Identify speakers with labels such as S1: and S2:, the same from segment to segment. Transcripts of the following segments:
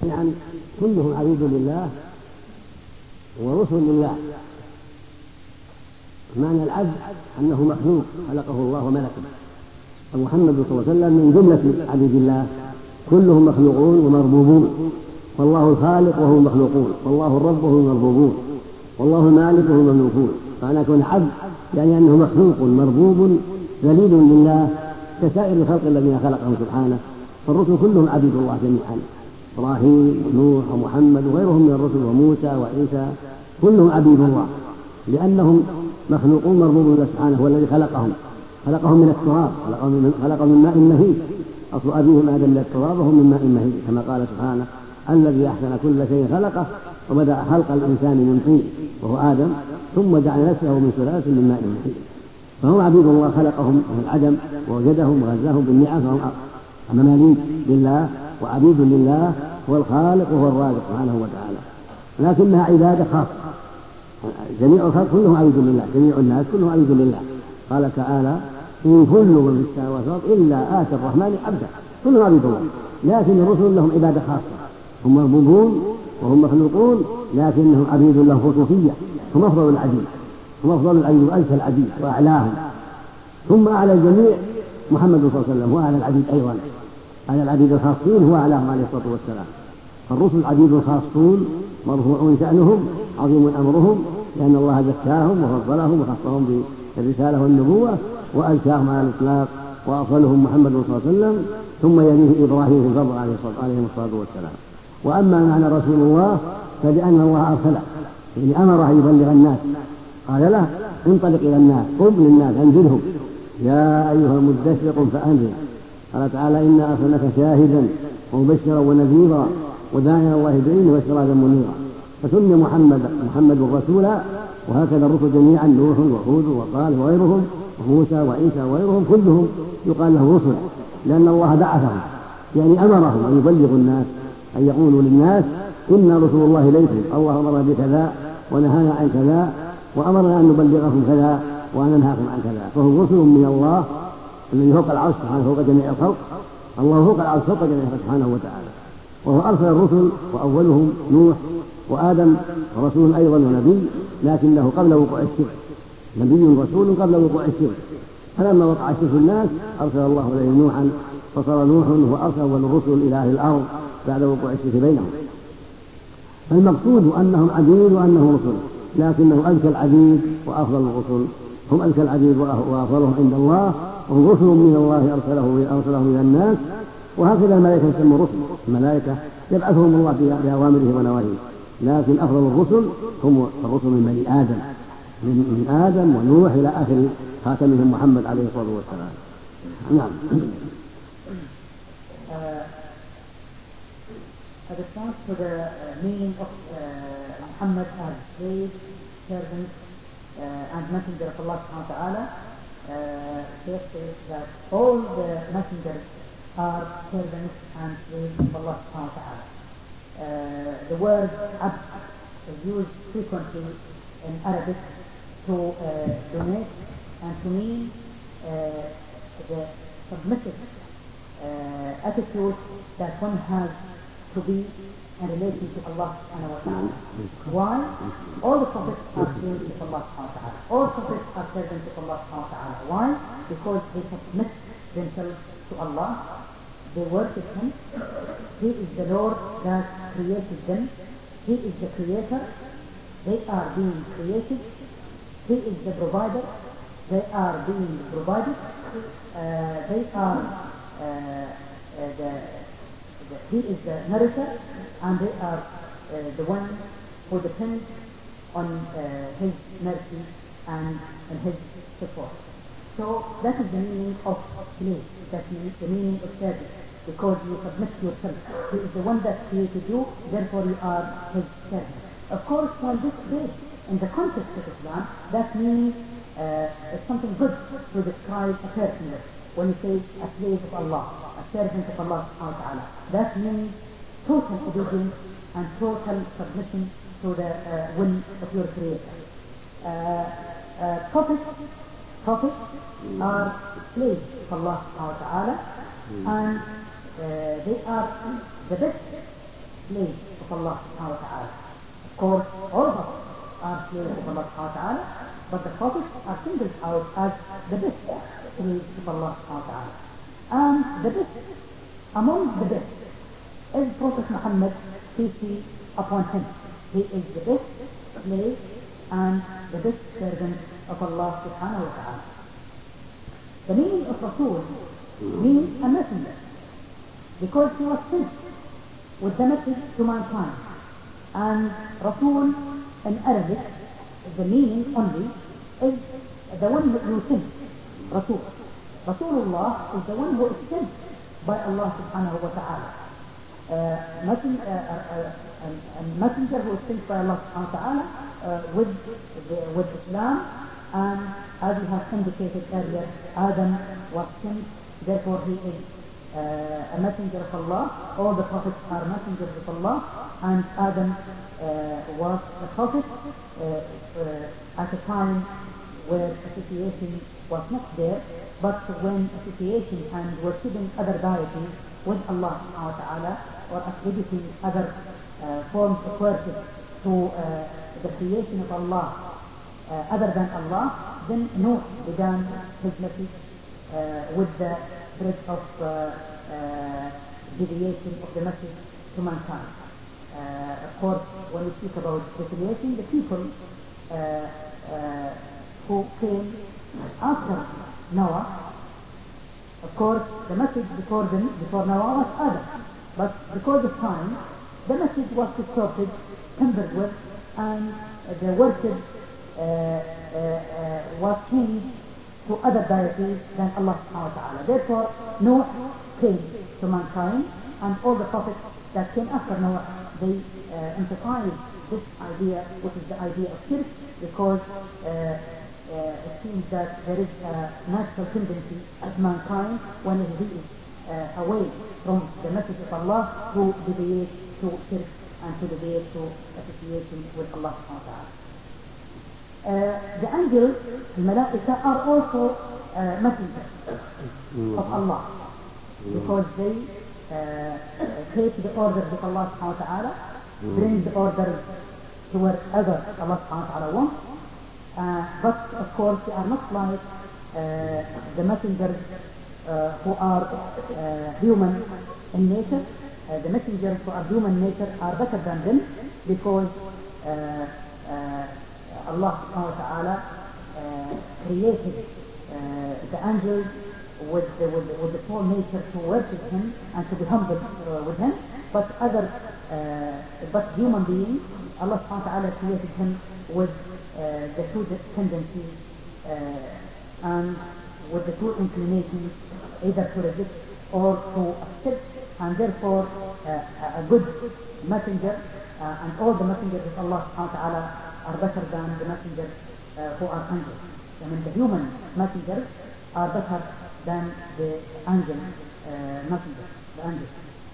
S1: يعني كلهم عبيد لله ورسل لله. معنى العبد أنه مخلوق خلقه الله وملكه، ومحمد صلى الله عليه وسلم من جملة عبيد الله، كلهم مخلوقون ومربوبون، فالله الخالق وهم المخلوقون، والله الرب وهم المربوبون، والله المالك وهم المملوكون. فأنا أكون عبد يعني أنه مخلوق مربوب ذليل لله كسائر الخلق الذين خلقهم سبحانه. فالرسل كلهم عبيد الله جميعا، إبراهيم ونوح ومحمد وغيرهم من الرسل وموسى وعيسى كلهم عبيد الله، لأنهم مخلوقون مربوب الله سبحانه، هو الذي خلقهم من التراب، خلقهم من ماء مهين، أصل أبيهم آدم من التراب وهم من ماء مهين، كما قال سبحانه الذي أحسن كل شيء خلقه وبدأ خلق الإنسان من طين وهو آدم، ثم جعل نفسه من سلالة من ماء مهين. فهم عبيد الله خلقهم من العدم ووجدهم وغذاهم بالنعم، فهم مماليك لله وعبيد لله، هو الخالق وهو الرازق سبحانه وتعالى، لكنها عبادة خاصة. جميع الخلق كلهم عبيد لله، جميع الناس كلهم عبيد لله. قال تعالى إن كل من في السماوات والأرض إلا آتى الرحمن عبدا، كلهم عبيد الله، لكن الرسل لهم عبادة خاصة، هم مربوبون وهم مخلوقون لكنهم عبيد له خصوصية، هم أفضل العبيد، هم أفضل العبيد وأزكى العبيد وأعلاهم. ثم أعلى الجميع محمد صلى الله عليه وسلم، هو أعلى العبيد أيضا، أعلى العبيد الخاصين هو أعلاهم عليه الصلاة والسلام. فالرسل عبيد خاصون مرفوعون شأنهم عظيم أمرهم، لأن الله زكاهم وفضلهم وخصهم بالرسالة والنبوة وأزكاهم على الإطلاق، وأفضلهم محمد صلى الله عليه وسلم، ثم يليه إبراهيم في الفضل عليه الصلاة والسلام. وأما معنى رسول الله فلأن الله أرسله، يعني أمره يبلغ الناس، قال له انطلق إلى الناس، قم للناس أنذرهم يا أيها المدثر قم فأنذر. قال تعالى إنا أرسلناك شاهدا ومبشرا ونذيرا وداعيا الله بإذنه وسراجا منيرا. فسمي محمد رسولا، وهكذا الرسل جميعا نوح وهود وصالح وغيرهم وموسى وعيسى وغيرهم كلهم يقال له رسل، لأن الله بعثهم يعني أمرهم أن يبلغوا الناس، أن يقولوا للناس إنا رسول الله إليكم، الله أمرنا بكذا ونهانا عن كذا وأمرنا أن نبلغكم كذا وأن ننهاكم عن كذا. فهم رسل من الله الذي فوق العرش سبحانه، فوق جميع الخلق، الله فوق العرش فوق جميع الخلق سبحانه وتعالى. وهو أرسل الرسل وأولهم نوح وآدم رسول أيضا ونبي، لكنه قبل وقوع الشرك، نبي رسول قبل وقوع الشرك. فلما وقع الشرك في الناس أرسل الله إليهم نوحا، فصار نوح هو أرسل أول الرسل إلى أهل الأرض بعد وقوع الشرك بينهم. فالمقصود أنهم عبيد وأنهم رسل، لكنه أزكى العبيد وأفضل الرسل، هم أزكى العبيد وأفضلهم عند الله، وهم رسل من الله أرسلهم إلى الناس. وهكذا الملائكة يسموا رسل، الملائكة يبعثهم الله بأوامره ونواهيه، لكن أفضل الرسل هم الرسل من بني آدم، من آدم ونوح إلى آخر خاتمهم محمد عليه الصلاة والسلام. نعم.
S2: As it comes to the meaning of Muhammad as slave, servant, and messenger of Allah subhanahu wa ta'ala, Shaykh says that all the messengers are servants and slaves of Allah subhanahu wa ta'ala. The word abd is used frequently in Arabic to donate and to mean the submissive attitude that one has to be in relation to Allah subhanahu wa ta'ala. Why? All the prophets are slaves of Allah subhanahu wa ta'ala. All prophets are servants of Allah subhanahu wa ta'ala. Why? Because they submit themselves to Allah. They worship Him. He is the Lord that created them. He is the creator. They are being created. He is the provider. They are being provided. They are He is the nourisher, and they are the one who depends on His mercy and His support. So that is the meaning of slave. That means the meaning of service, because you submit yourself. He is the one that created you, therefore you are His servant. Of course, when this is in the context of Islam, that means it's something good to describe a person with. When you say a slave of Allah, a servant of Allah subhanahu wa ta'ala, that means total obedience and total submission to the will of your Creator. Prophets are slaves of Allah subhanahu wa ta'ala, and they are the best slaves of Allah subhanahu wa ta'ala. Of course, all of us are slaves of Allah subhanahu wa ta'ala, but the prophets are singled out as the best slaves of Allah subhanahu wa ta'ala. And the best, among the best, is Prophet Muhammad, peace be upon him. He is the best slave and the best servant of Allah subhanahu wa ta'ala. The meaning of Rasul means a messenger, because he was sent with the message to mankind. And Rasul in Arabic, the meaning only is the one who sent. Rasul. Rasulullah is the one who is sent by Allah subhanahu wa ta'ala. A messenger who is sent by Allah subhanahu wa ta'ala with Islam, and as we have indicated earlier, Adam was sent, therefore he is a messenger of Allah. All the prophets are messengers of Allah, and Adam was a prophet at a time where association was not there, but when association and worshipping other deities with Allah subhanahu wa ta'ala, or attributing other forms of worship to the creation of Allah other than Allah, then Noah began his message with the threat of deviation of the message to mankind. Of course, when we speak about deviation, the people who came after Noah, of course, the message before Noah was Adam. But because of time, the message was distorted, tampered with, and the worship was changed to other deities than Allah subhanahu wa ta'ala. Therefore, Noah came to mankind, and all the prophets that came after Noah, they emphasized this idea, which is the idea of shirk, because it seems that there is a natural tendency of mankind when it is away from the message of Allah to deviate to shirk and to deviate to association with Allah subhanahu wa ta'ala. The angels, the Malaika, are also messengers of Allah, because they take the orders of Allah subhanahu wa ta'ala, bring the orders to wherever Allah subhanahu wa ta'ala wants. But of course they are not like the messengers who are human in nature. The messengers who are human nature are better than them, because Allah subhanahu wa ta'ala created the angels with the full nature to worship him and to be humble with him. But human beings, Allah subhanahu wa ta'ala created him with the two tendencies and with the two inclinations, either to resist or to accept, and therefore a good messenger and all the messengers of Allah subhanahu wa ta'ala are better than the messengers who are angels. I mean, the human messengers are better than the angel messengers, the angels.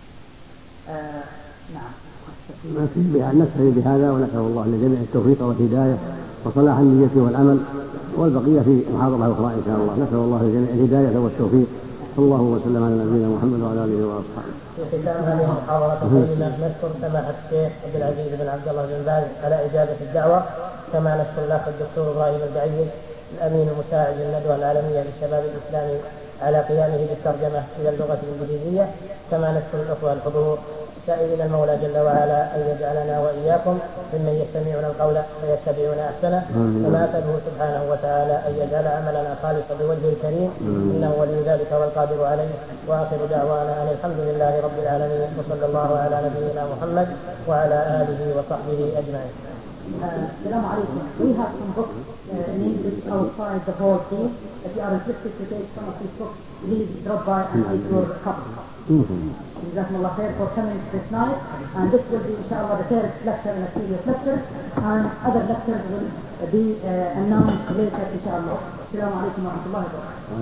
S2: نعم.
S1: نكتفي بهذا، ونسأل الله للجميع التوفيق والهداية وصلاح النية والعمل، والبقية في محاضرة أخرى إن شاء الله. نسأل الله للجميع الهداية والتوفيق. الله وسلم على نبينا محمد وعلى آله وأصحابه.
S3: في ختام هذه المحاضرة القيمة نشكر سماحة الشيخ عبد العزيز بن عبد الله بن باز على إجابة الدعوة، كما نشكر الأخ الدكتور إبراهيم البعيد الأمين المساعد للندوة العالمية للشباب الإسلامي على قيامه بالترجمة إلى اللغة الإنجليزية، كما نشكر الأخوة الحضور، سائلين المولى جل وعلا أن يجعلنا وإياكم ممن يستمعون القول فيتبعون أحسنه، كما أسأله سبحانه وتعالى أن يجعل عملنا خالصا بوجهه الكريم، إنه ولي ذلك والقادر عليه. وآخر دعوانا أن الحمد لله رب العالمين، وصلى الله على نبينا محمد وعلى آله وصحبه أجمعين.
S2: Assalamu alaikum. We have some books in English outside the hall, please. If you are interested to take some of these books, please drop by and take your copy. Jazakumullah khair for coming this night, and this will be inshallah the third lecture in a series of lectures, and other lectures will be announced later inshallah. Assalamu alaikum wa rahmatullahi wa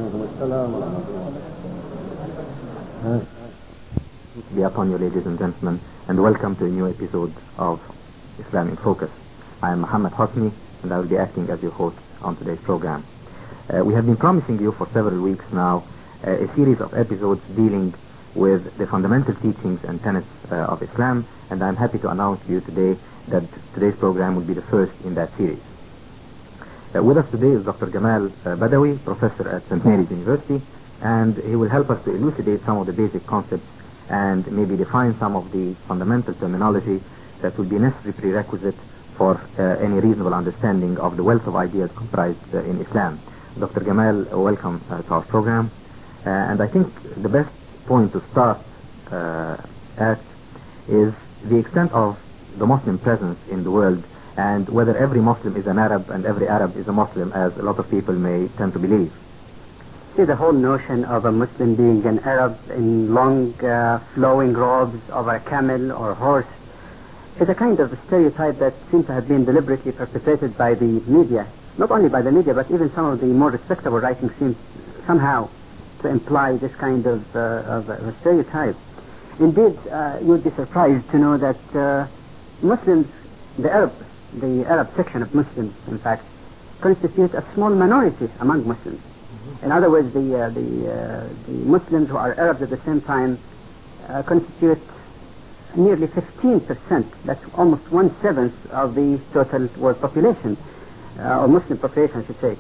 S2: barakatuh.
S4: Be upon you, ladies and gentlemen, and welcome to a new episode of Islam in Focus. I am Muhammad Hosni, and I will be acting as your host on today's program. We have been promising you for several weeks now a series of episodes dealing with the fundamental teachings and tenets of Islam, and I'm happy to announce to you today that today's program will be the first in that series. With us today is Dr. Jamal Badawi, professor at St. Mary's University, and he will help us to elucidate some of the basic concepts and maybe define some of the fundamental terminology that will be necessary prerequisite for any reasonable understanding of the wealth of ideas comprised in Islam. Dr. Jamal, welcome to our program. And I think the best point to start at is the extent of the Muslim presence in the world, and whether every Muslim is an Arab and every Arab is a Muslim, as a lot of people may tend to believe.
S5: See, the whole notion of a Muslim being an Arab in long flowing robes over a camel or horse is a kind of stereotype that seems to have been deliberately perpetrated by the media. Not only by the media, but even some of the more respectable writings seem somehow to imply this kind of a stereotype. Indeed, you'd be surprised to know that Muslims, the Arab section of Muslims, in fact, constitute a small minority among Muslims. In other words, the Muslims who are Arabs at the same time constitute nearly 15%. That's almost 1/7 of the total world population, or Muslim population, I should say.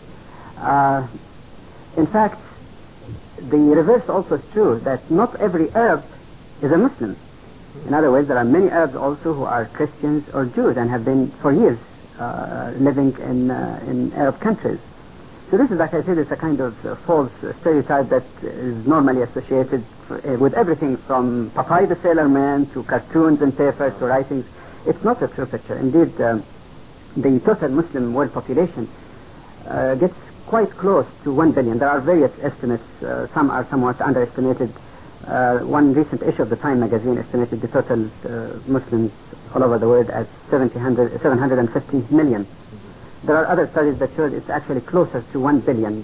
S5: In fact, the reverse also is true, that not every Arab is a Muslim. In other words, there are many Arabs also who are Christians or Jews and have been for years living in Arab countries. So this is, like I said, it's a kind of false stereotype that is normally associated with everything from Popeye the Sailor Man to cartoons and papers to writings. It's not a true picture. Indeed, the total Muslim world population gets quite close to 1 billion. There are various estimates. Some are somewhat underestimated. One recent issue of the Time magazine estimated the total Muslims all over the world as 750 million. There are other studies that show it's actually closer to 1 billion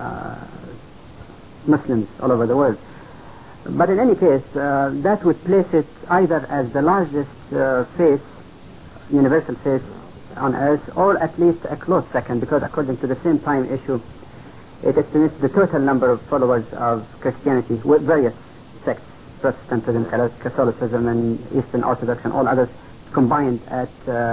S5: Muslims all over the world. But in any case, that would place it either as the largest faith, universal faith on earth, or at least a close second, because according to the same Time issue, it estimates the total number of followers of Christianity with various sects, Protestantism, Catholicism, and Eastern Orthodox, and all others combined at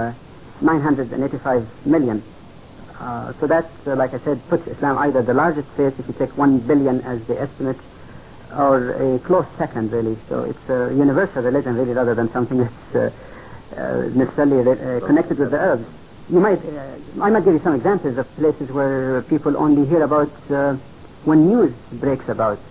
S5: 985 million. So that, like I said, puts Islam either the largest faith, if you take 1 billion as the estimate, or a close second, really. So it's a universal religion, really, rather than something that's necessarily connected with the Arabs. I might give you some examples of places where people only hear about when news breaks about.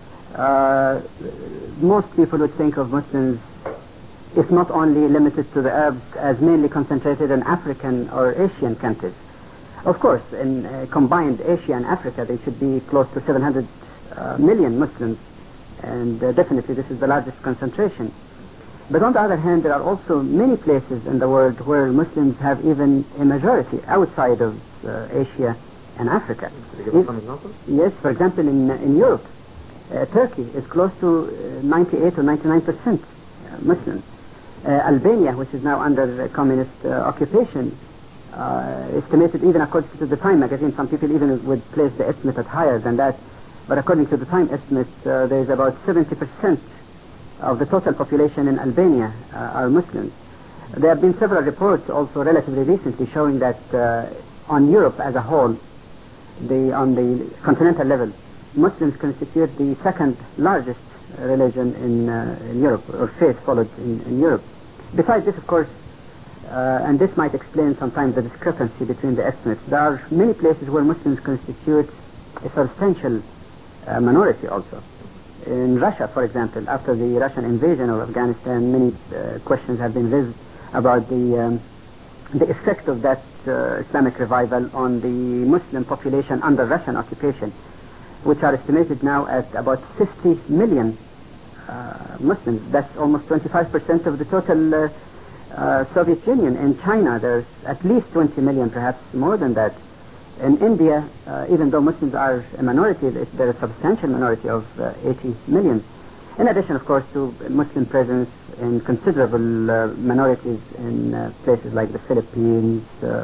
S5: Most people would think of Muslims, if not only limited to the Arabs, as mainly concentrated in African or Asian countries. Of course, in combined Asia and Africa, they should be close to 700 million Muslims, and definitely this is the largest concentration. But on the other hand, there are also many places in the world where Muslims have even a majority outside of Asia and Africa.
S4: Can you give us some examples?
S5: Yes, for example, in Europe, Turkey is close to 98 or 99% Muslims. Albania, which is now under communist occupation, estimated, even according to the Time magazine, some people even would place the estimate at higher than that, but according to the Time estimates, there is about 70% of the total population in Albania are Muslims. There have been several reports also relatively recently showing that on Europe as a whole, on the continental level, Muslims constitute the second largest religion in Europe, or faith followed in Europe. Besides this, of course, and this might explain sometimes the discrepancy between the estimates, there are many places where Muslims constitute a substantial minority also. In Russia, for example, after the Russian invasion of Afghanistan, many questions have been raised about the effect of that Islamic revival on the Muslim population under Russian occupation, which are estimated now at about 50 million Muslims. That's almost 25% of the total Soviet Union. In China, there's at least 20 million, perhaps more than that. In India, even though Muslims are a minority, they're a substantial minority of 80 million. In addition, of course, to Muslim presence in considerable minorities in places like the Philippines,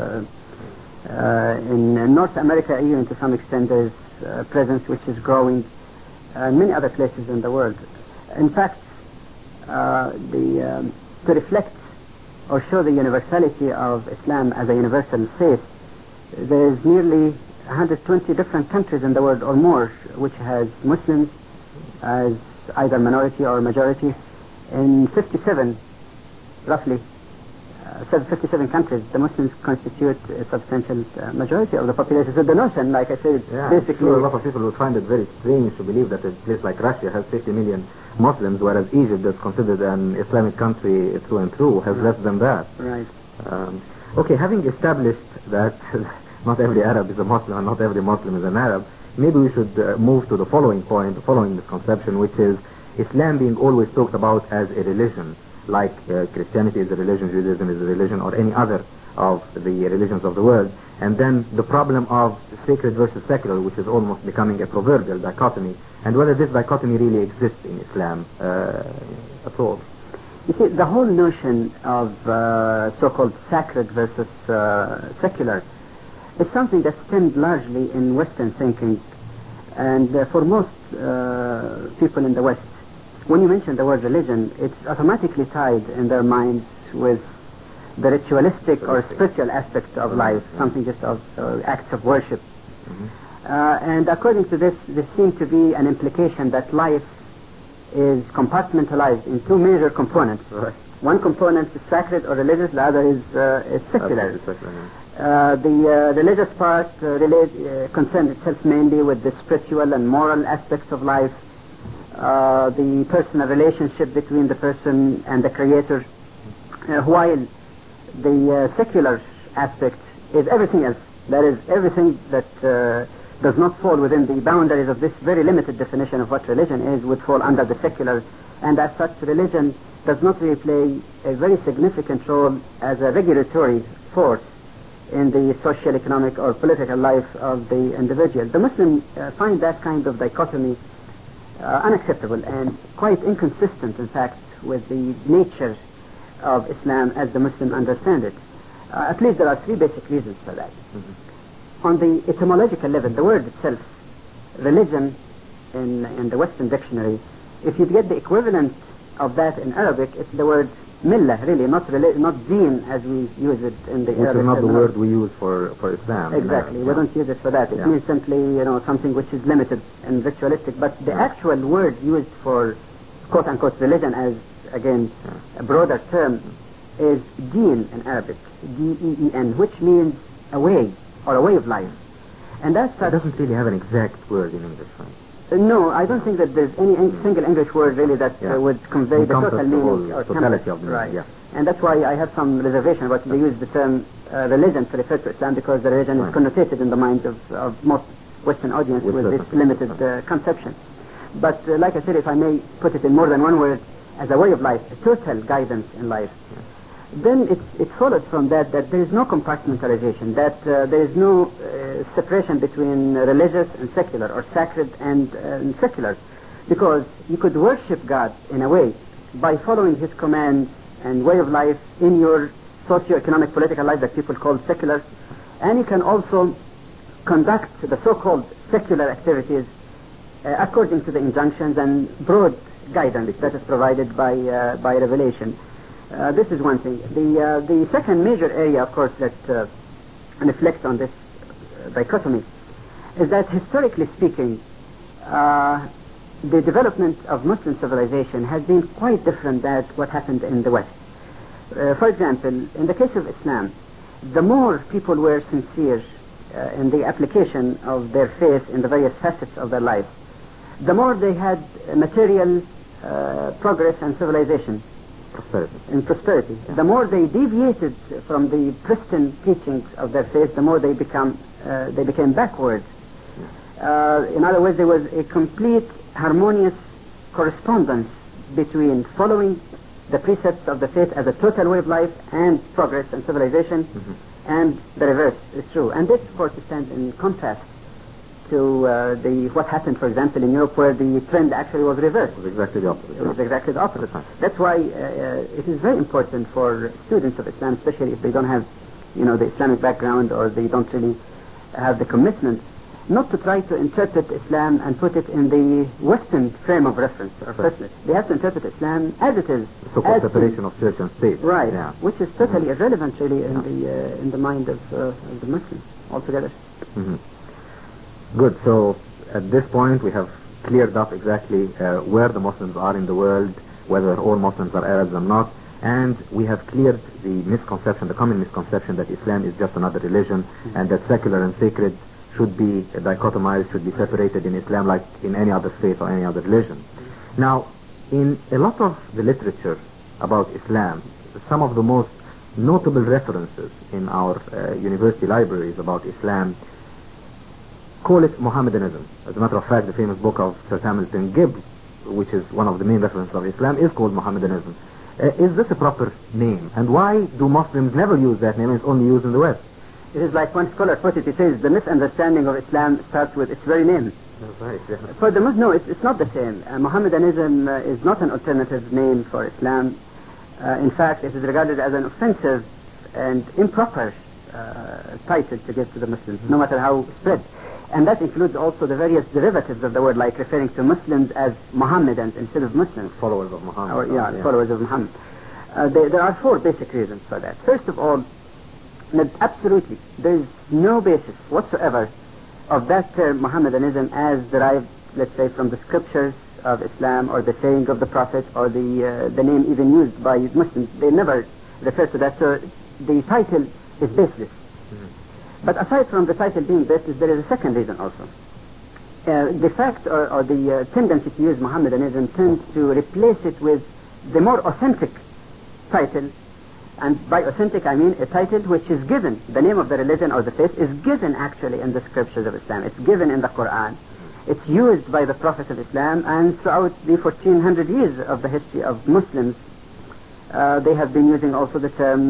S5: in North America, even to some extent, there's presence which is growing, and many other places in the world. In fact, to reflect or show the universality of Islam as a universal faith, there is nearly 120 different countries in the world or more which has Muslims as either minority or majority. In 57, roughly, 57 countries, the Muslims constitute a substantial majority of the population. So the notion, like I said, basically...
S4: Sure, a lot of people would find it very strange to believe that a place like Russia has 50 million Muslims, whereas Egypt, that's considered an Islamic country through and through, has less than that.
S5: Right.
S4: Okay, having established that not every Arab is a Muslim and not every Muslim is an Arab, maybe we should move to the following point, the following misconception, which is Islam being always talked about as a religion, like Christianity is a religion, Judaism is a religion, or any other of the religions of the world. And then the problem of sacred versus secular, which is almost becoming a proverbial dichotomy, and whether this dichotomy really exists in Islam at all.
S5: You see, the whole notion of so-called sacred versus secular is something that stemmed largely in Western thinking. And for most people in the West, when you mention the word religion, it's automatically tied in their minds with the ritualistic or spiritual aspect of life, something just of acts of worship. And according to this, there seems to be an implication that life is compartmentalized in two major components. One component is sacred or religious, the other is secular. The religious part concerns itself mainly with the spiritual and moral aspects of life, the personal relationship between the person and the Creator, while the secular aspect is everything else. That is, everything that does not fall within the boundaries of this very limited definition of what religion is would fall under the secular, and as such religion does not really play a very significant role as a regulatory force in the social, economic or political life of the individual. The Muslims find that kind of dichotomy unacceptable and quite inconsistent, in fact, with the nature of Islam as the Muslim understand it. At least there are three basic reasons for that. On the etymological level, the word itself, religion, in the Western dictionary, if you get the equivalent of that in Arabic, it's the word millah, really, not deen as we use it in the Arabic.
S4: Which is not the word we use for Islam.
S5: Exactly, we don't use it for that. It means simply, something which is limited and ritualistic. But the actual word used for quote-unquote religion as, again, a broader term is deen in Arabic, D-E-E-N, which means a way or a way of life. And that's
S4: it doesn't really have an exact word in English, right?
S5: No, I don't think that there's any single English word really that would convey the total meaning or
S4: totality of the
S5: right.
S4: meaning.
S5: And that's why I have some reservation about they use the term religion to refer to Islam, because the religion is connotated in the minds of most Western audience with this limited conception. But like I said, if I may put it in more than one word, as a way of life, a total guidance in life, then it follows from that there is no compartmentalization, that there is no separation between religious and secular, or sacred and secular, because you could worship God in a way by following His commands and way of life in your socio-economic political life that people call secular, and you can also conduct the so-called secular activities according to the injunctions and broad guidance that is provided by revelation. This is one thing. The second major area, of course, that reflects on this dichotomy is that, historically speaking, the development of Muslim civilization has been quite different than what happened in the West. For example, in the case of Islam, the more people were sincere in the application of their faith in the various facets of their life, the more they had material progress and civilization. Prosperity. The more they deviated from the pristine teachings of their faith, the more they became backward. In other words, there was a complete harmonious correspondence between following the precepts of the faith as a total way of life and progress and civilization, and the reverse is true. And this, of course, stands in contrast to what happened, for example, in Europe, where the trend actually was reversed.
S4: It was exactly the opposite.
S5: It was exactly the opposite. That's why it is very important for students of Islam, especially if they don't have, the Islamic background, or they don't really have the commitment, not to try to interpret Islam and put it in the Western frame of reference or precedent. They have to interpret Islam as it is.
S4: So-called separation of church and state.
S5: Right,
S4: Yeah.
S5: which is totally irrelevant really in the mind of the Muslim altogether.
S4: Mm-hmm. Good. So at this point we have cleared up exactly where the Muslims are in the world, whether all Muslims are Arabs or not, and we have cleared the misconception, the common misconception that Islam is just another religion and that secular and sacred should be dichotomized, should be separated in Islam like in any other faith or any other religion. Now, in a lot of the literature about Islam, some of the most notable references in our university libraries about Islam call it Mohammedanism. As a matter of fact, the famous book of Sir Hamilton Gibbs, which is one of the main references of Islam, is called Mohammedanism. Is this a proper name? And why do Muslims never use that name? It's only used in the West.
S5: It is like one scholar put it, he says, the misunderstanding of Islam starts with its very name.
S4: That's right, yeah.
S5: For the Muslims, no, it's not the same. Mohammedanism is not an alternative name for Islam. In fact, it is regarded as an offensive and improper title to give to the Muslims, no matter how spread. And that includes also the various derivatives of the word, like referring to Muslims as Mohammedans instead of Muslims.
S4: Followers of Muhammad.
S5: Followers of Muhammad. There are four basic reasons for that. First of all, that absolutely there is no basis whatsoever of that term Mohammedanism as derived, let's say, from the scriptures of Islam or the saying of the Prophet or the name even used by Muslims. They never refer to that, so the title is baseless. But aside from the title being baseless, there is a second reason also. The fact or the tendency to use Mohammedanism tends to replace it with the more authentic title. And by authentic I mean a title which is given, the name of the religion or the faith is given actually in the scriptures of Islam. It's given in the Quran. It's used by the Prophet of Islam, and throughout the 1400 years of the history of Muslims, they have been using also the term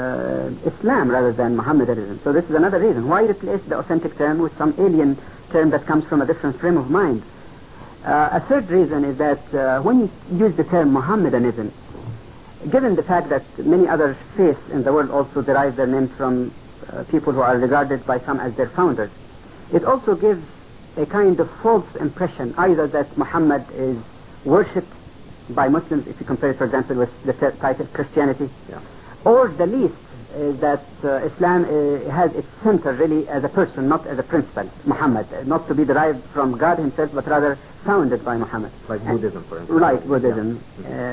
S5: Islam rather than Mohammedanism. So this is another reason. Why replace the authentic term with some alien term that comes from a different frame of mind? A third reason is that when you use the term Mohammedanism, given the fact that many other faiths in the world also derive their name from people who are regarded by some as their founders, it also gives a kind of false impression, either that Muhammad is worshipped by Muslims, if you compare it, for example, with the title Christianity, or the least is that Islam has its center really as a person, not as a principle, Muhammad, not to be derived from God himself, but rather founded by Muhammad.
S4: Like Buddhism, for instance.
S5: Like Buddhism.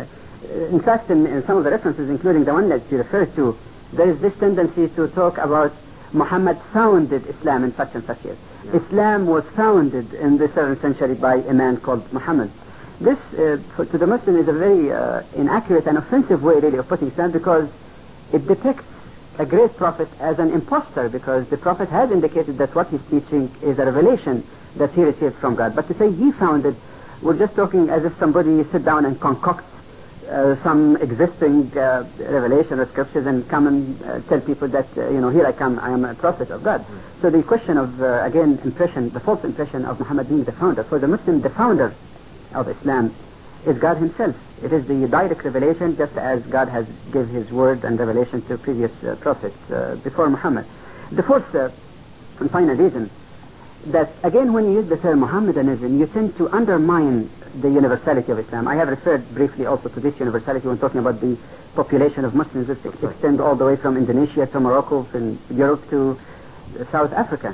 S5: In fact, in some of the references, including the one that you referred to, there is this tendency to talk about Muhammad founded Islam in such and such years. Islam was founded in the 7th century by a man called Muhammad. This, to the Muslim, is a very inaccurate and offensive way, really, of putting Islam, because it depicts a great prophet as an impostor, because the prophet has indicated that what he's teaching is a revelation that he received from God. But to say he founded, we're just talking as if somebody sit down and concocts some existing revelation or scriptures and come and tell people that, here I come, I am a prophet of God. So the question of, again, impression, the false impression of Muhammad being the founder. For the Muslim, the founder of Islam is God himself. It is the direct revelation, just as God has given his word and revelation to previous prophets before Muhammad. The fourth and final reason, that again when you use the term Mohammedanism, you tend to undermine the universality of Islam. I have referred briefly also to this universality when talking about the population of Muslims, which extend all the way from Indonesia to Morocco, from Europe to South Africa.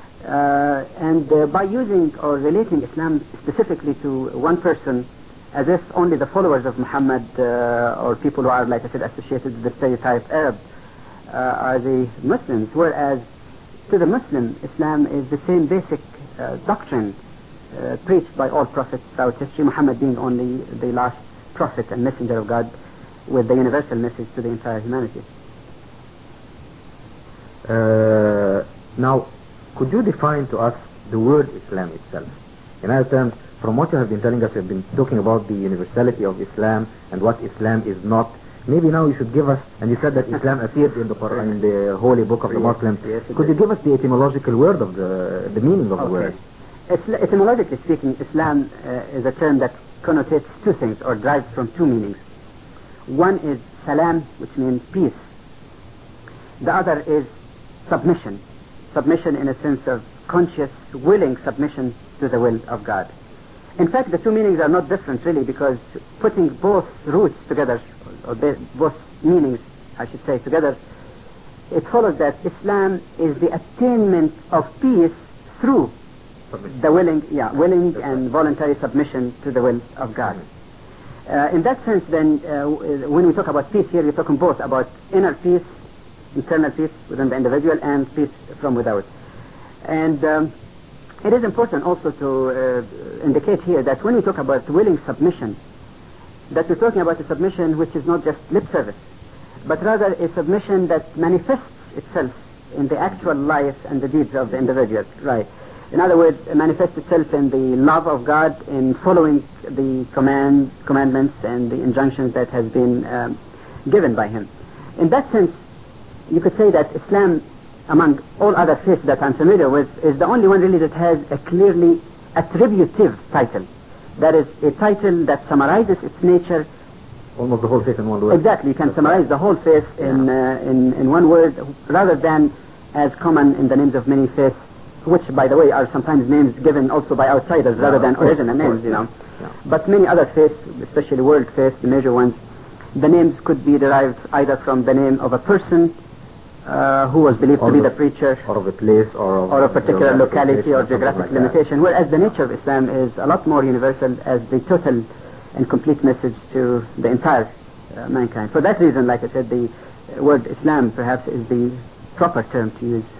S5: And by using or relating Islam specifically to one person, as if only the followers of Muhammad or people who are, like I said, associated with the stereotype Arab are the Muslims, whereas to the Muslim, Islam is the same basic doctrine preached by all prophets throughout history, Muhammad being only the last prophet and messenger of God with the universal message to the entire humanity.
S4: Now, could you define to us the word Islam itself? In other terms, from what you have been telling us, you have been talking about the universality of Islam and what Islam is not. Maybe now you should give us, and you said that Islam appeared in the Quran, in the holy book of the Muslims.
S5: Yes,
S4: could you give us the etymological word of the meaning of the word?
S5: Etymologically speaking, Islam is a term that connotates two things, or derives from two meanings. One is salam, which means peace. The other is submission. Submission in a sense of conscious, willing submission to the will of God. In fact, the two meanings are not different really, because putting both roots together, or both meanings, I should say, together, it follows that Islam is the attainment of peace through the willing and voluntary submission to the will of God. In that sense, then, when we talk about peace here, we're talking both about inner peace, internal peace within the individual, and peace from without. And it is important also to indicate here that when we talk about willing submission, that we're talking about a submission which is not just lip service, but rather a submission that manifests itself in the actual life and the deeds of the individual. Right. In other words, it manifests itself in the love of God, in following the commandments and the injunctions that has been given by Him. In that sense, you could say that Islam, among all other faiths that I'm familiar with, is the only one really that has a clearly attributive title. That is a title that summarizes its nature.
S4: Almost the whole faith in one word.
S5: Exactly, you can summarize the whole faith in one word, rather than as common in the names of many faiths, which, by the way, are sometimes names given also by outsiders rather than original names, you know.
S4: Yeah.
S5: But many other faiths, especially world faiths, the major ones, the names could be derived either from the name of a person who was believed to be the preacher,
S4: or of a place, or
S5: a particular locality or geographic limitation, whereas the nature of Islam is a lot more universal as the total and complete message to the entire mankind. For that reason, like I said, the word Islam perhaps is the proper term to use.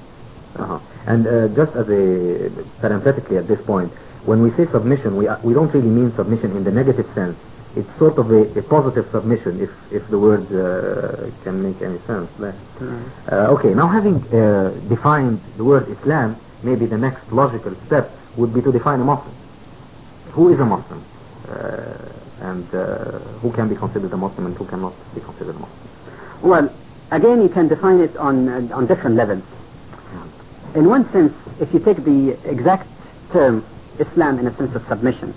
S4: And just as a parenthetically at this point, when we say submission, we don't really mean submission in the negative sense. It's sort of a positive submission, if the word can make any sense. Okay, now having defined the word Islam, maybe the next logical step would be to define a Muslim. Who is a Muslim? And who can be considered a Muslim and who cannot be considered a Muslim?
S5: Well, again, you can define it on different levels. In one sense, if you take the exact term Islam in a sense of submission,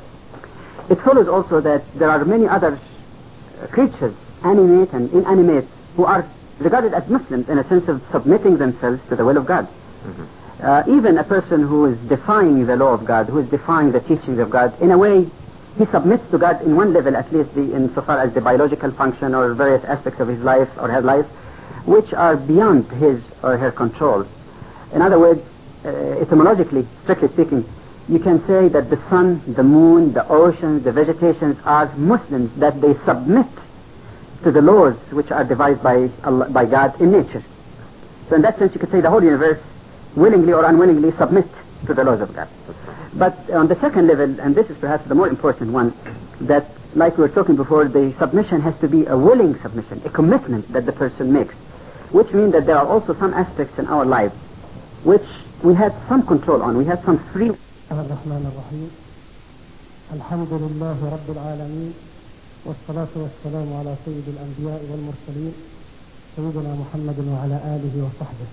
S5: it follows also that there are many other creatures, animate and inanimate, who are regarded as Muslims in a sense of submitting themselves to the will of God. Even a person who is defying the law of God, who is defying the teachings of God, in a way, he submits to God in one level, at least insofar as the biological function or various aspects of his life or her life, which are beyond his or her control. In other words, etymologically, strictly speaking, you can say that the sun, the moon, the oceans, the vegetations are Muslims, that they submit to the laws which are devised by Allah, by God in nature. So in that sense, you could say the whole universe, willingly or unwillingly, submit to the laws of God. But on the second level, and this is perhaps the more important one, that, like we were talking before, the submission has to be a willing submission, a commitment that the person makes, which means that there are also some aspects in our lives which we had some control on, we had some free.
S3: الرحمن الرحيم الحمد لله رب العالمين والصلاة والسلام على سيد الأنبياء والمرسلين سيدنا محمد وعلى آله وصحبه.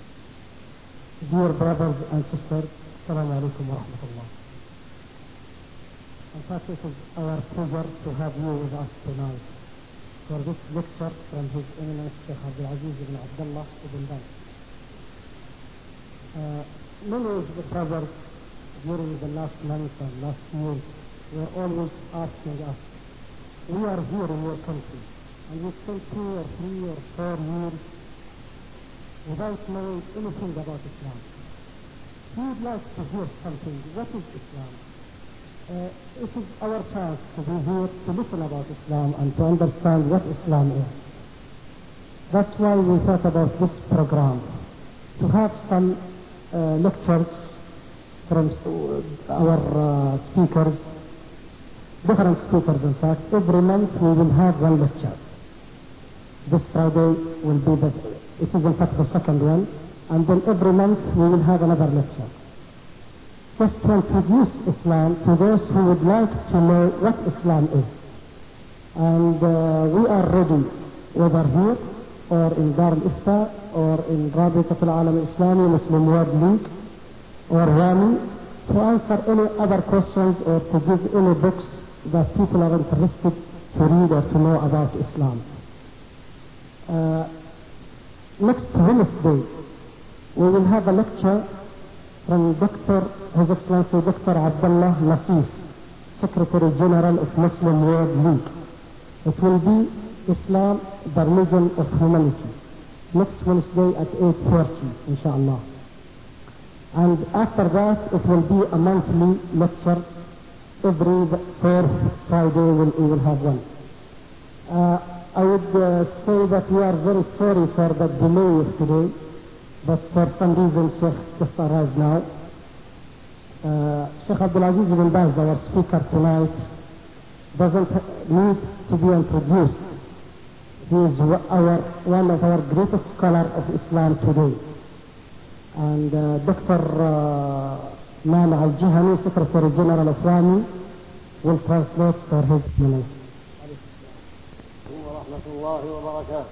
S3: Dear brothers and sisters, السلام عليكم ورحمة الله. In fact, it is our pleasure to have you with us tonight for this lecture from His Eminence Sheikh Abdul Aziz ibn Abdullah ibn Baz. Many of the brothers during the last month and last year were always asking us, we are here in your country and we spent 2 or 3 or 4 years without knowing anything about Islam. We would like to hear something. What is Islam? It is our chance to be here to listen about Islam and to understand what Islam is. That's why we thought about this program, to have some lectures from our speakers, different speakers in fact. Every month we will have one lecture. This Friday will be it is in fact the second one, and then every month we will have another lecture. Just to introduce Islam to those who would like to know what Islam is. And we are ready, whether here or in Dar al-Ifta or in Rabitat al-Alam al-Islami, Muslim World League, or Rami, to answer any other questions or to give any books that people are interested to read or to know about Islam. Next Wednesday, we will have a lecture
S6: from His Excellency Dr. Abdullah Nasif, Secretary General of Muslim World League. It will be Islam, the religion of humanity, next Wednesday at 8:30, inshallah. And after that, it will be a monthly lecture. Every fourth Friday we will have one. I would say that we are very sorry for the delay of today, but for some reason Sheikh just arrived now. Sheikh Abdulaziz ibn Baz, our speaker tonight, doesn't need to be introduced. He is one of our greatest scholars of Islam today. And Dr. Mani Al-Jihani, Secretary General of WAMI, will translate for his minutes.
S1: ورحمة الله وبركاته.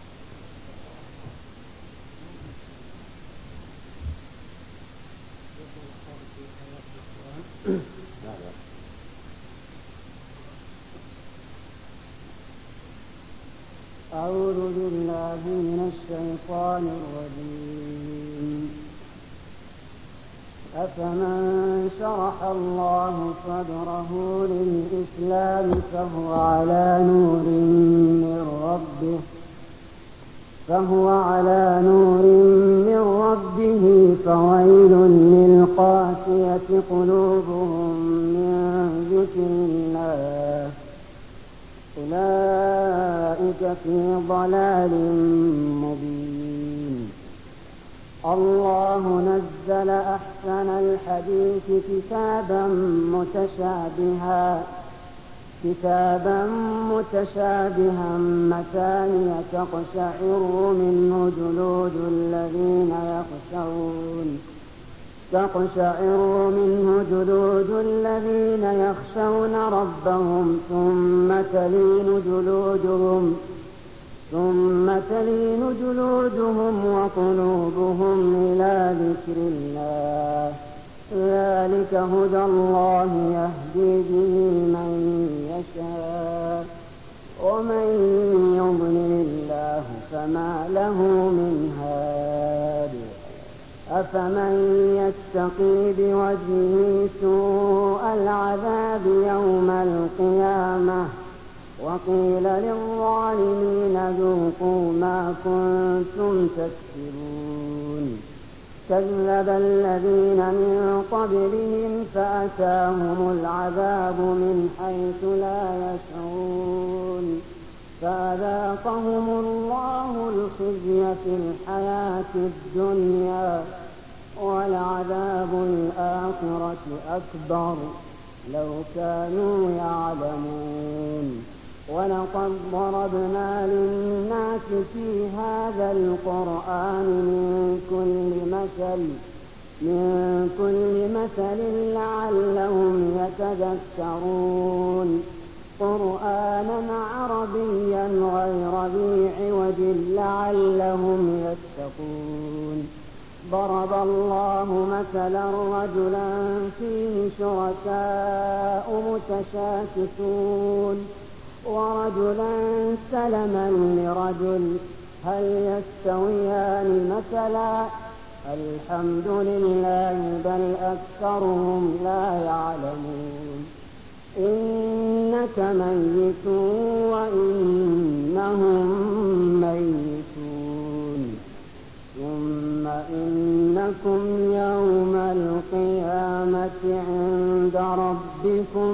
S1: أعوذ بالله من الشيطان الرجيم. أفمن شرح الله صدره للإسلام فهو على نور من ربه فويل للقاسية قلوبهم من ذكر الله أولئك في ضلال مبين. الله نزل أحسن الحديث كتابا متشابها مثانية تقشعر منه جلود الذين يخشون ربهم ثم تلين جلودهم وقلوبهم إلى ذكر الله ذلك هدى الله يهدي به من يشاء ومن يضلل الله فما له من هاد. أفمن يتقي بوجهه سوء العذاب يوم القيامة وقيل للظالمين ذوقوا ما كنتم تكسبون. كذب الذين من قبلهم فأتاهم العذاب من حيث لا يشعرون فأذاقهم الله الخزي في الحياة الدنيا ولعذاب الآخرة أكبر لو كانوا يعلمون. ولقد ضربنا للناس في هذا القرآن من كل مثل لعلهم يتذكرون. قرآنا عربيا غير ذي عوج لعلهم يتقون. ضرب الله مثلا رجلا فيه شركاء متشاكسون ورجلا سلما لرجل هل يستويان مثلا الحمد لله بل أكثرهم لا يعلمون. إنك ميت وإنهم ميتون ثم إنكم يوم القيامة عند ربكم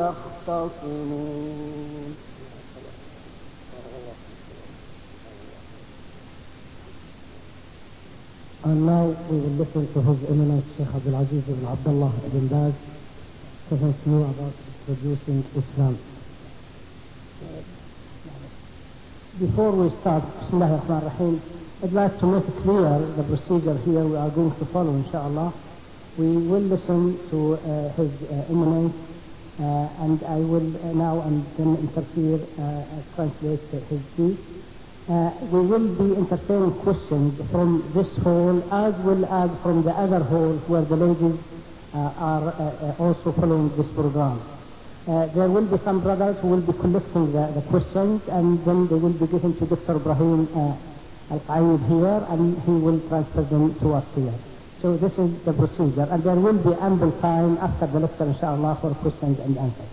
S1: تختصمون.
S6: And now we will listen to His Eminence Sheikh Abdulaziz ibn Abdullah ibn Baz telling you about introducing Islam. Before we start, Bismillah ar-Rahman ar-Rahim, I'd like to make clear the procedure here we are going to follow, inshallah. We will listen to His Eminence and I will now and then interfere, translate his speech. We will be entertaining questions from this hall as well as from the other hall where the ladies are also following this program. There will be some brothers who will be collecting the questions and then they will be given to Dr. Ibrahim Al-Qaid here and he will transfer them to us here. So this is the procedure, and there will be ample time after the lecture, inshallah, for questions and answers.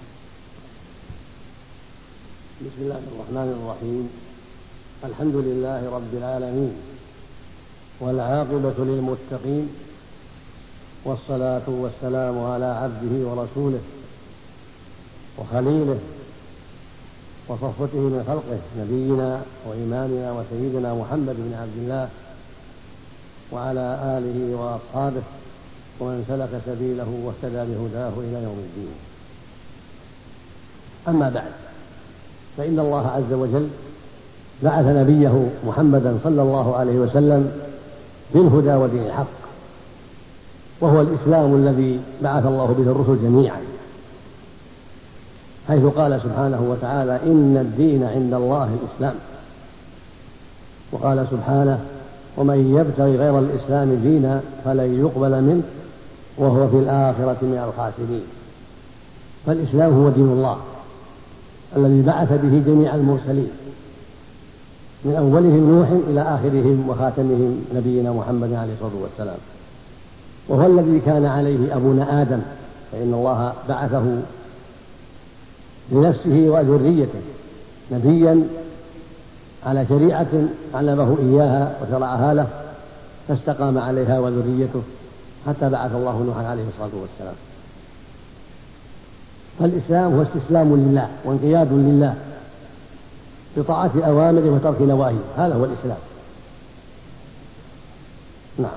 S1: بسم الله الرحمن الرحيم. الحمد لله رب العالمين، والعاقبة للمتقين، والصلاة والسلام على عبده ورسوله وخليله وصفوته من خلقه، نبينا وإمامنا وسيدنا محمد بن عبد الله، وعلى آله وأصحابه ومن سلك سبيله واهتدى بهداه إلى يوم الدين. أما بعد، فإن الله عز وجل بعث نبيه محمدا صلى الله عليه وسلم بالهدى ودين الحق، وهو الإسلام الذي بعث الله به الرسل جميعا، حيث قال سبحانه وتعالى: إن الدين عند الله الإسلام. وقال سبحانه: ومن يبتغي غير الإسلام دينا فلن يقبل منه وهو في الآخرة من الخاسرين. فالإسلام هو دين الله الذي بعث به جميع المرسلين، من أولهم نوح إلى آخرهم وخاتمهم نبينا محمد عليه الصلاة والسلام، وهو الذي كان عليه أبونا آدم، فإن الله بعثه لنفسه وذريته نبيا على شريعة علمه إياها وشرعها له، فاستقام عليها وذريته حتى بعث الله نوحا عليه الصلاة والسلام. فالإسلام هو استسلام لله وانقياد لله بطاعة أوامره وترك نواهيه، هذا هو الإسلام. نعم.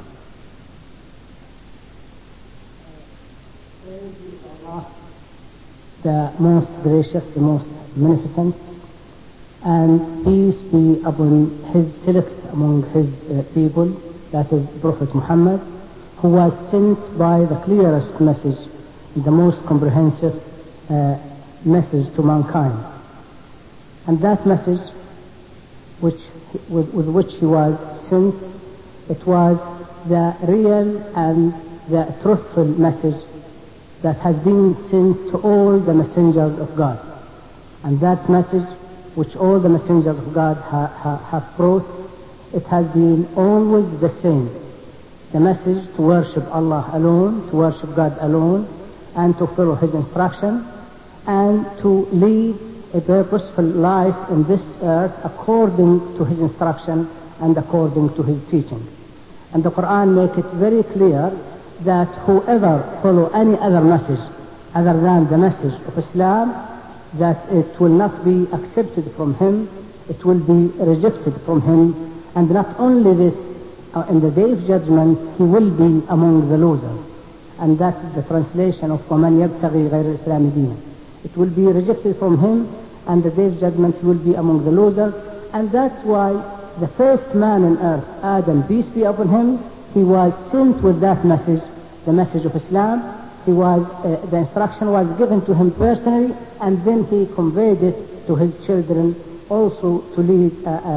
S6: The most gracious, the most beneficent, and peace be upon his select among his people, that is Prophet Muhammad, who was sent by the clearest message, the most comprehensive message to mankind. And that message with which he was sent, it was the real and the truthful message that has been sent to all the messengers of God. And that message which all the messengers of God have brought, it has been always the same. The message to worship Allah alone, to worship God alone, and to follow His instruction, and to lead a purposeful life in this earth according to His instruction and according to His teaching. And the Quran makes it very clear that whoever follow any other message other than the message of Islam, that it will not be accepted from him, it will be rejected from him, and not only this, in the day of judgment he will be among the losers. And that is the translation of وَمَنْ يَبْتَغِي غَيْرَ الْإِسْلَامِ دِينًا. It will be rejected from him, and the day of judgment he will be among the losers. And that's why the first man on earth, Adam, peace be upon him, he was sent with that message, the message of Islam. He was, the instruction was given to him personally, and then he conveyed it to his children also to lead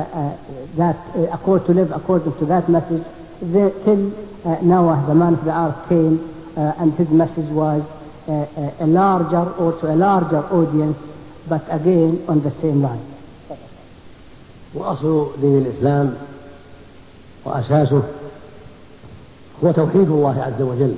S6: to live according to that message. Till Noah, the man of the ark, came, and his message was a larger audience, but again on the same line.
S1: وأصل دين الإسلام وأساسه هو توحيد الله عز وجل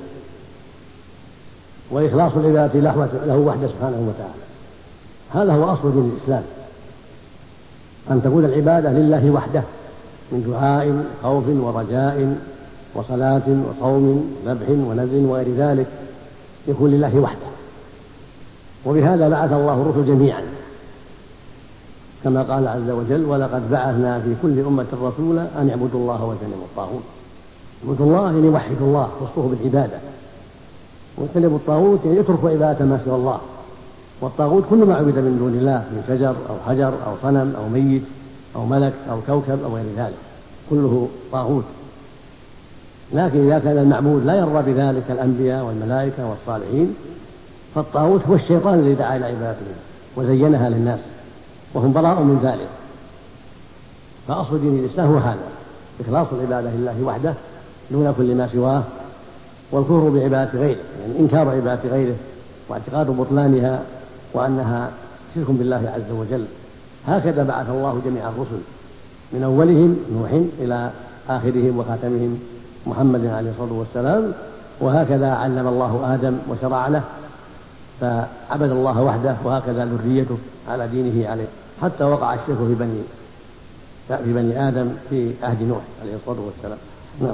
S1: وإخلاص العبادة له وحده سبحانه وتعالى. هذا هو أصل دين الإسلام، أن تكون العبادة لله وحده، من دعاء خوف ورجاء وصلاة وصوم ذبح ونذر وغير ذلك، يكون لله وحده. وبهذا بعث الله الرسل جميعا، كما قال عز وجل: ولقد بعثنا في كل أمة رسولا أن اعبدوا الله واجتنبوا الطاغوت. اعبدوا الله يعني وحدوا الله، خصوه بالعبادة، واجتنبوا الطاغوت يعني اتركوا عبادة ما سوى الله. والطاغوت كل ما عبد من دون الله، من شجر أو حجر أو صنم أو ميت أو ملك أو كوكب أو غير ذلك، كله طاغوت. لكن إذا كان المعبود لا يرضى بذلك الأنبياء والملائكة والصالحين، فالطاغوت هو الشيطان الذي دعا إلى عبادته وزينها للناس، وهم براء من ذلك. فأصل دين الإسلام هو هذا: إخلاص العبادة لله وحده دون كل ما سواه، والكفر بعبادة غيره، يعني إنكار عبادة غيره واعتقاد بطلانها وأنها شرك بالله عز وجل. هكذا بعث الله جميع الرسل، من أولهم نوح إلى آخرهم وخاتمهم محمد عليه الصلاة والسلام، وهكذا علم الله آدم وشرع له، فعبد الله وحده، وهكذا ذريته على دينه عليه، حتى وقع الشرك في بني آدم في عهد نوح عليه الصلاة والسلام. نعم.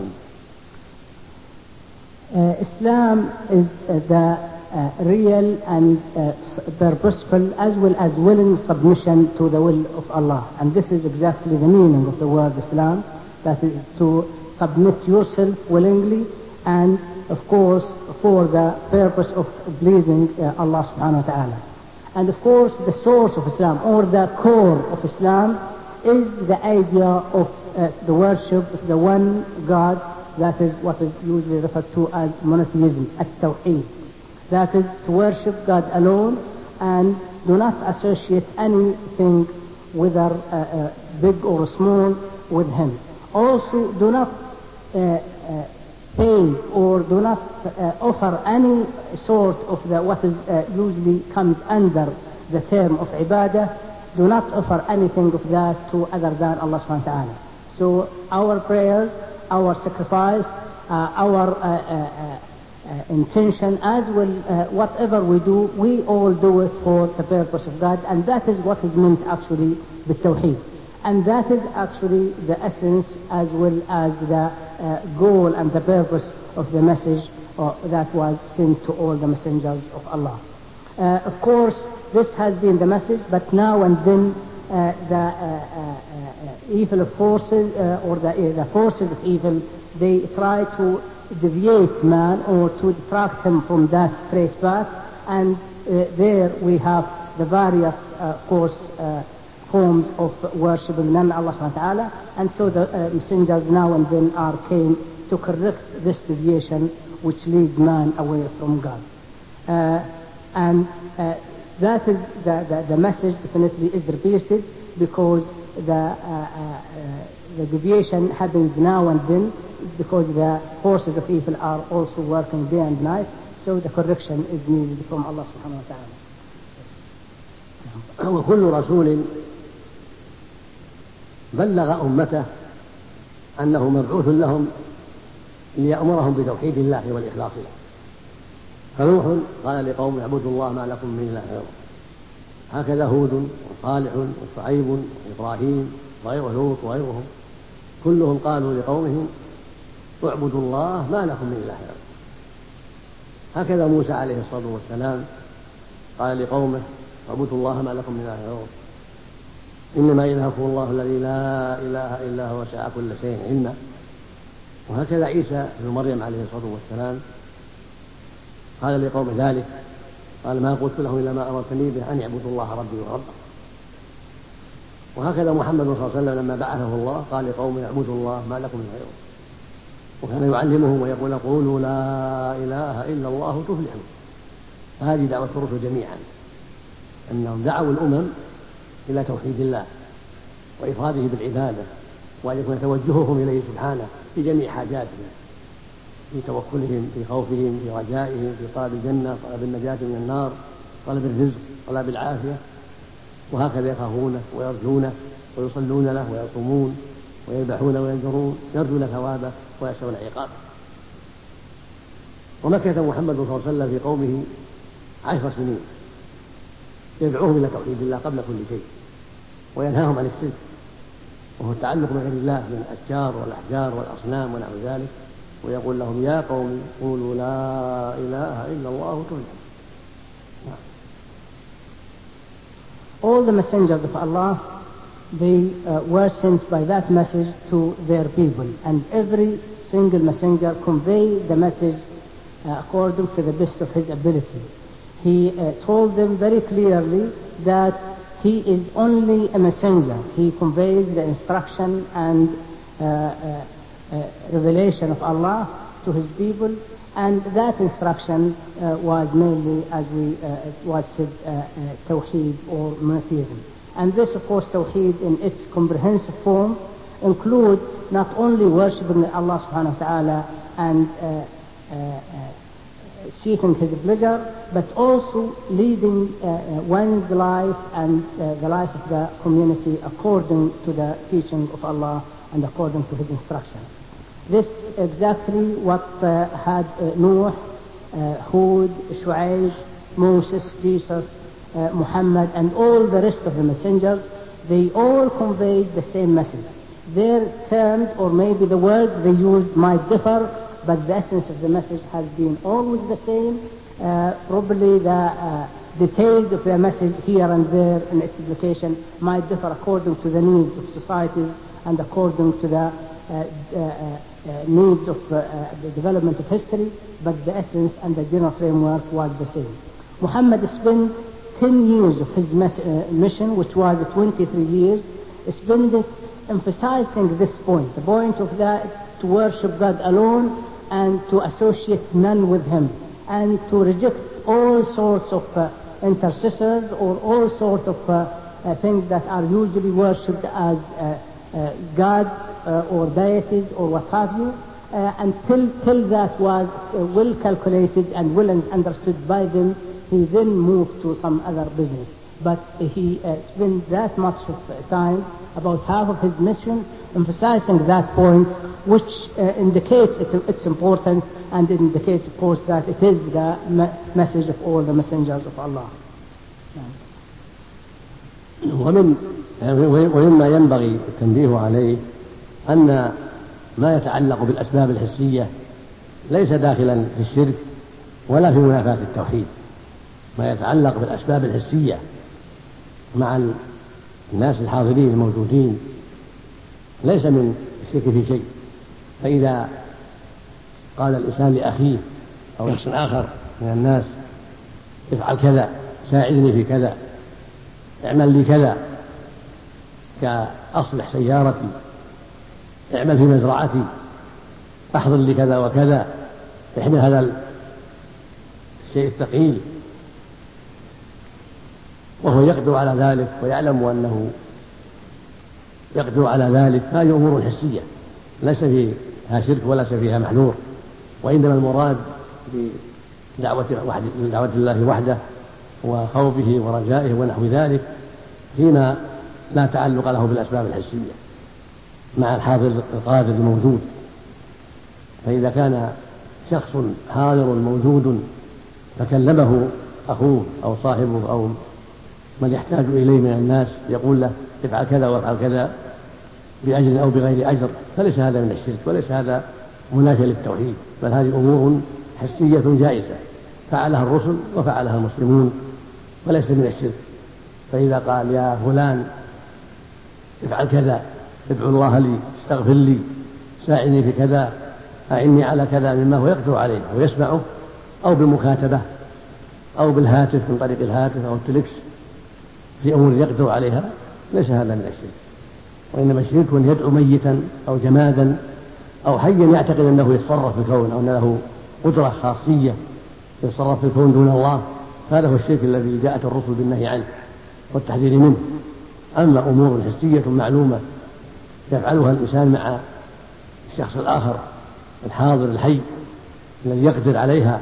S6: Islam is the real and purposeful as well as willing submission to the will of Allah, and this is exactly the meaning of the word Islam, that is to submit yourself willingly and of course for the purpose of pleasing Allah subhanahu wa ta'ala. And of course the source of Islam or the core of Islam is the idea of the worship of the one God, that is what is usually referred to as monotheism, at-tawheed. That is to worship God alone and do not associate anything, whether big or small, with Him. Also do not pay or do not offer any sort of what is usually comes under the term of ibadah. Do not offer anything of that to other than Allah subhanahu wa ta'ala. So our prayers, our sacrifice, our intention, as well whatever we do, we all do it for the purpose of God, and that is what is meant actually with Tawheed. And that is actually the essence as well as the goal and the purpose of the message that was sent to all the messengers of Allah. Of course, this has been the message, but now and then the evil forces or the forces of evil, they try to deviate man or to detract him from that straight path, and there we have the various forms of worshipping none Allah subhanahu wa ta'ala, and so the messengers now and then came to correct this deviation which leads man away from God. And that is the message definitely is repeated, because the deviation happens now and then, because the forces of evil are also working day and night, so the correction is needed from Allah subhanahu wa ta'ala.
S1: وكل رسول بلغ أمته أنه مبعوث لهم ليأمرهم بتوحيد الله والإخلاص له. فنوح قال لقوم اعبدوا الله ما لكم من إله غيره، هكذا هود وصالح وشعيب وإبراهيم وغير لوط وغيرهم، كلهم قالوا لقومهم اعبدوا الله ما لكم من إله غيره. هكذا موسى عليه الصلاة والسلام قال لقومه اعبدوا الله ما لكم من إله غيره، إنما إلهكم الله الذي لا إله إلا هو وسع كل شيء علما. وهكذا عيسى بن مريم عليه الصلاة والسلام قال لقوم ذلك، قال ما قلت لهم إلا ما أمرتني به أن يعبدوا الله ربي وربكم. وهكذا محمد صلى الله عليه وسلم لما بعثه الله قال لقوم اعبدوا الله ما لكم من غيره، وكان يعلمهم ويقول قولوا لا إله إلا الله تفلحوا. فهذه دعوة الرسل جميعا، أنهم دعوا الأمم إلى توحيد الله وإفراده بالعبادة، وأن يكون توجههم إليه سبحانه في جميع حاجاتهم، في توكلهم، في خوفهم، في رجائهم، في طلب الجنة، طلب النجاة من النار، طلب الرزق، طلب العافية. وهكذا يخافونه ويرجونه ويصلون له ويصومون ويذبحون وينذرون، يرجون ثوابه ويخشون عقابه. ومكث محمد صلى الله عليه وسلم في قومه 10 سنين يدعوهم إلى توحيد الله قبل كل شيء، وينهاهم عن الشرك وهو التعلق بغير الله من الأشجار والأحجار والأصنام ونحو ذلك، ويقول لهم يا قوم قولوا لا إله إلا الله تفلحوا.
S6: All the messengers of Allah, they were sent by that message to their people, and every single messenger conveyed the message according to the best of his ability. He told them very clearly that he is only a messenger. He conveys the instruction and revelation of Allah to his people, and that instruction was mainly, as we was said, Tawheed or monotheism. And this, of course, Tawheed in its comprehensive form includes not only worshipping Allah subhanahu wa ta'ala and seeking his pleasure, but also leading one's life and the life of the community according to the teaching of Allah and according to his instruction. This exactly what had Noah, Hud, Shu'aib, Moses, Jesus, Muhammad, and all the rest of the messengers. They all conveyed the same message. Their terms, or maybe the words they used, might differ, but the essence of the message has been always the same. Probably the details of their message here and there in its application might differ according to the needs of society and according to the needs of the development of history, but the essence and the general framework was the same. Muhammad spent 10 years of his mission, which was 23 years, spent it emphasizing this point, the point of that to worship God alone and to associate none with Him, and to reject all sorts of intercessors or all sorts of things that are usually worshipped as gods or deities or what have you, until that was well calculated and well understood by them. He then moved to some other business. But he spent that much of time, about half of his mission, emphasizing that point, which indicates its importance and indicates, of course, that it is the message of all the messengers of Allah.
S1: ومما ينبغي التنبيه عليه أن ما يتعلق بالأسباب الحسية ليس داخلا في الشرك ولا في منافاة التوحيد. ما يتعلق بالأسباب الحسية مع الناس الحاضرين الموجودين ليس من الشرك في شيء. فإذا قال الإنسان لأخيه أو شخص آخر من الناس افعل كذا، ساعدني في كذا، اعمل لي كذا، كأصلح سيارتي، اعمل في مزرعتي، احضر لي كذا وكذا، احمل هذا الشيء الثقيل، وهو يقدر على ذلك ويعلم أنه يقدر على ذلك، هذه أمور حسية ليس فيها شرك ولا فيها محذور. وإنما المراد بدعوة الله وحده وخوفه ورجائه ونحو ذلك فيما لا تعلق له بالأسباب الحسية مع الحاضر القادر الموجود. فإذا كان شخص حاضر موجود فكلمه أخوه أو صاحبه أو من يحتاج إليه من الناس يقول له افعل كذا وافعل كذا بأجر أو بغير أجر، فليس هذا من الشرك وليس هذا منافي للتوحيد، بل هذه أمور حسية جائزة فعلها الرسل وفعلها المسلمون وليس من الشرك. فإذا قال يا فلان افعل كذا، ادعو الله لي، استغفر لي، ساعدني في كذا، أعني على كذا مما هو يقدر عليه ويسمعه، أو بالمكاتبة أو بالهاتف من طريق الهاتف أو التلكس في أمور يقدر عليها، ليس هذا من الشرك. وإنما الشرك أن يدعو ميتا أو جمادا أو حيا يعتقد أنه يتصرف في الكون أو أن له قدرة خاصية يتصرف في الكون دون الله، هذا هو الشرك الذي جاءت الرسل بالنهي عنه والتحذير منه. أما أمور حسية معلومة يفعلها الإنسان مع الشخص الآخر الحاضر الحي الذي يقدر عليها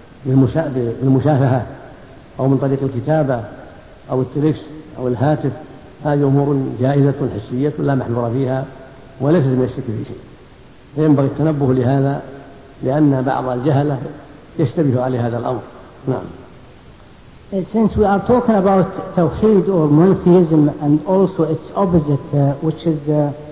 S1: بالمشافهة أو من طريق الكتابة أو التلكس أو الهاتف، هذه أمور جائزة حسية لا محذور فيها وليست من الشرك في شيء. فينبغي التنبه لهذا لأن بعض الجهلة يشتبه عليه هذا الأمر. نعم.
S6: Since we are talking about Tawheed or monotheism and also its opposite, which is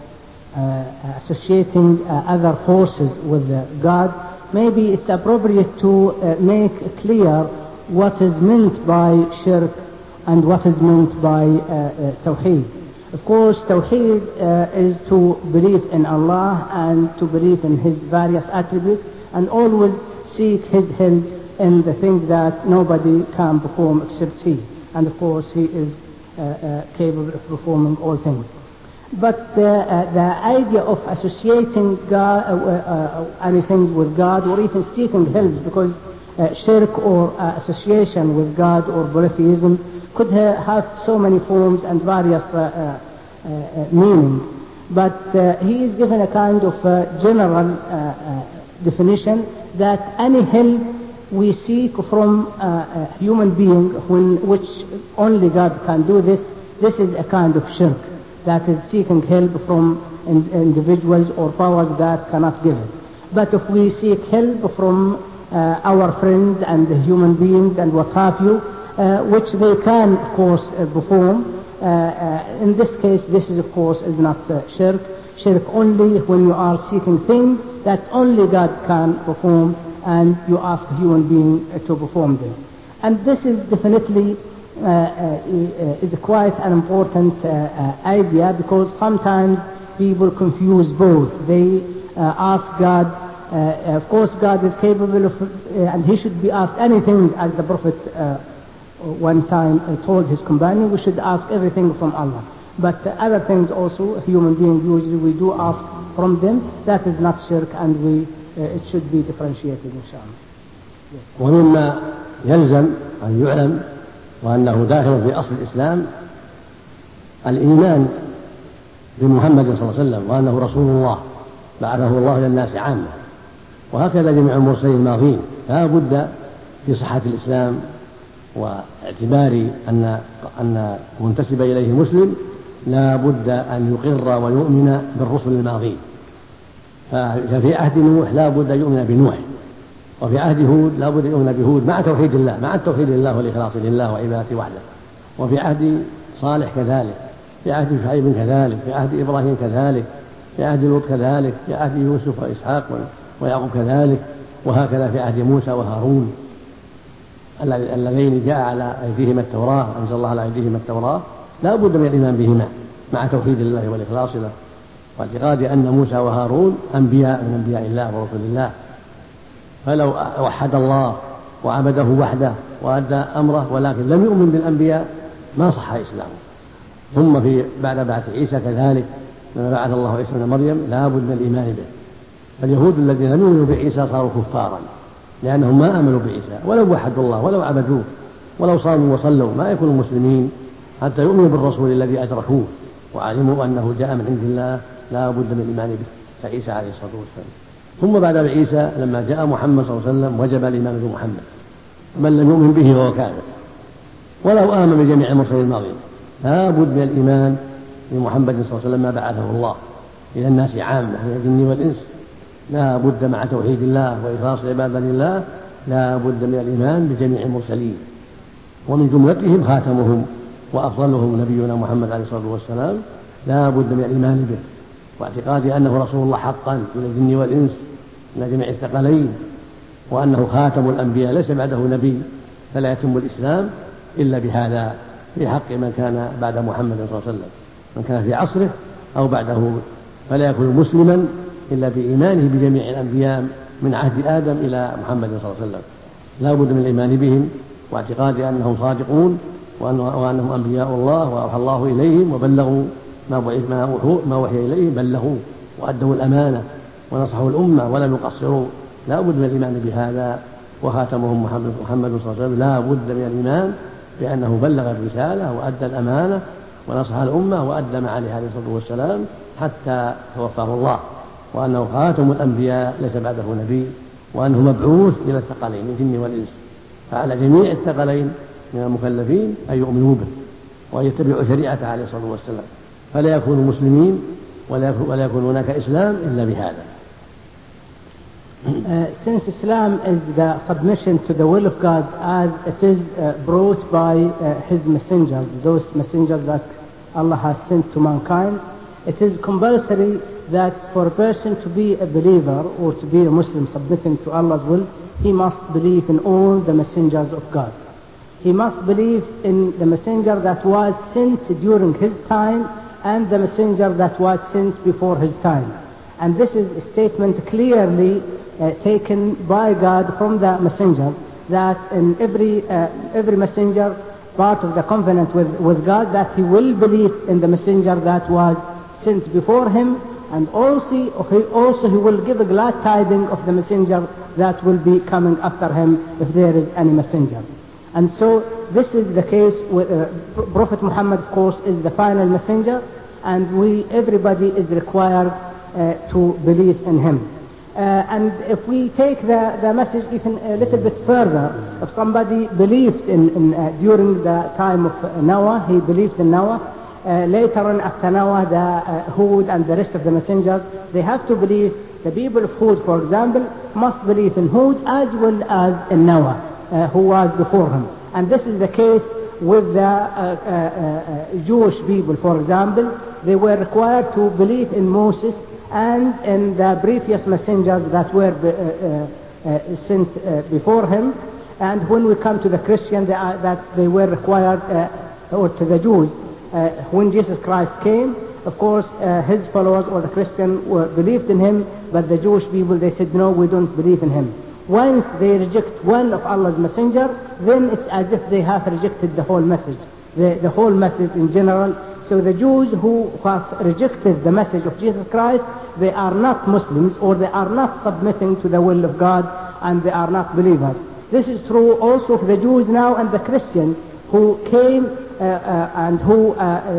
S6: associating other forces with God, maybe it's appropriate to make clear what is meant by shirk and what is meant by Tawheed. Of course, Tawheed is to believe in Allah and to believe in His various attributes and always seek His help in the things that nobody can perform except He. And of course, He is capable of performing all things. But the idea of associating God, anything with God, or even seeking help, because shirk or association with God or polytheism could have so many forms and various meanings. But he is given a kind of general definition that any help we seek from a human being, which only God can do this is a kind of shirk. That is seeking help from individuals or powers that cannot give it. But if we seek help from our friends and the human beings and what have you, which they can, of course, perform, in this case, this is, of course, is not shirk. Shirk only when you are seeking things that only God can perform and you ask a human being to perform them. And this is definitely is quite an important idea, because sometimes people confuse both. They ask God, of course God is capable of, and he should be asked anything, as the Prophet one time told his companion, we should ask everything from Allah. But other things also, a human being usually we do ask from them. That is not shirk, and it should be differentiated, inshallah.
S1: ومما يلزم أن يعلم وأنه داخل في أصل الإسلام الإيمان بمحمد صلى الله عليه وسلم وأنه رسول الله بعثه الله إلى الناس عامة، وهكذا جميع المرسلين الماضين. لا بد في صحة الإسلام واعتبار أن منتسب إليه مسلم لا بد أن يقر ويؤمن بالرسل الماضين. ففي عهد نوح لا بد أن يؤمن بنوح، وفي عهد هود لا بد أن يؤمن بهود مع توحيد الله، مع التوحيد لله والإخلاص لله وعبادته وحده. وفي عهد صالح كذلك، في عهد شعيب كذلك، في عهد إبراهيم كذلك، في عهد لوط كذلك، في عهد يوسف وإسحاق ويعقوب كذلك، وهكذا في عهد موسى وهارون اللذين جاء على أيديهما التوراة، أنزل الله على أيديهما التوراة. لا بد من الإيمان بهما مع توحيد الله والإخلاص له، واعتقاد أن موسى وهارون أنبياء من أنبياء الله ورسل الله. فلو وحد الله وعبده وحده وأدى أمره ولكن لم يؤمن بالأنبياء ما صح إسلامه. ثم في بعد بعث عيسى كذلك، لما بعث الله عيسى ابن مريم لا بد من الإيمان به. فاليهود الذين لم يؤمنوا بعيسى صاروا كفارا لأنهم ما آمنوا بعيسى، ولو وحدوا الله ولو عبدوه ولو صاموا وصلوا ما يكونوا مسلمين حتى يؤمنوا بالرسول الذي أدركوه وعلموا أنه جاء من عند الله. لا بد من الإيمان به كعيسى عليه الصلاة والسلام. ثم بعد عيسى لما جاء محمد صلى الله عليه وسلم وجب الإيمان بمحمد، من لم يؤمن به فهو كافر ولو آمن بجميع المرسلين الماضين. لا بد من الإيمان بمحمد صلى الله عليه وسلم ما بعثه الله إلى الناس عامة من الجن والإنس. لا بد مع توحيد الله وإخلاص العبادة لله، لا بد من الإيمان بجميع المرسلين، ومن جملتهم خاتمهم وأفضلهم نبينا محمد عليه الصلاة والسلام. لا بد من الإيمان به واعتقاد أنه رسول الله حقا من الجن والإنس من جميع الثقلين، وأنه خاتم الأنبياء ليس بعده نبي، فلا يتم الإسلام إلا بهذا في حق من كان بعد محمد صلى الله عليه وسلم، من كان في عصره أو بعده، فلا يكون مسلما إلا بإيمانه بجميع الأنبياء من عهد آدم إلى محمد صلى الله عليه وسلم. لا بد من الإيمان بهم واعتقاد أنهم صادقون وأنهم أنبياء الله وأوحى الله إليهم وبلغوا ما وحي إليهم، بلغوا وأدوا الأمانة ونصحوا الأمة ولم يقصروا. لا بد من الإيمان بهذا. وخاتمهم محمد صلى الله عليه وسلم لا بد من الإيمان بأنه بلغ الرسالة وأدى الأمانة ونصح الأمة وأدى ما عليه عليه الصلاة والسلام حتى توفاه الله، وأنه خاتم الأنبياء ليس بعده نبي، وأنه مبعوث إلى الثقلين الجن والإنس. فعلى جميع الثقلين من المكلفين أن يؤمنوا به ويتبعوا شريعته عليه الصلاة والسلام، فلا يكونوا مسلمين ولا يكون هناك إسلام إلا بهذا.
S6: Since Islam is the submission to the will of God as it is brought by His messengers, those messengers that Allah has sent to mankind, it is compulsory that for a person to be a believer or to be a Muslim submitting to Allah's will, he must believe in all the messengers of God. He must believe in the messenger that was sent during his time and the messenger that was sent before his time. And this is a statement clearly taken by God from the messenger, that in every messenger, part of the covenant with God, that he will believe in the messenger that was sent before him, and also he will give a glad tidings of the messenger that will be coming after him if there is any messenger. And so this is the case with Prophet Muhammad, of course, is the final messenger, and everybody is required to believe in him. And if we take the message even a little bit further, if somebody believed in during the time of Noah, he believed in Noah, later on after Noah, the Hud and the rest of the messengers, they have to believe, the people of Hud, for example, must believe in Hud as well as in Noah, who was before him. And this is the case with the Jewish people, for example. They were required to believe in Moses and in the previous messengers that were sent before him. And when we come to the Christians, that they were required, or to the Jews, when Jesus Christ came, of course, his followers or the Christians believed in him, but the Jewish people, they said, no, we don't believe in him. Once they reject one of Allah's messenger, then it's as if they have rejected the whole message, the whole message in general. So the Jews who have rejected the message of Jesus Christ, they are not Muslims, or they are not submitting to the will of God, and they are not believers. This is true also for the Jews now and the Christians who came and who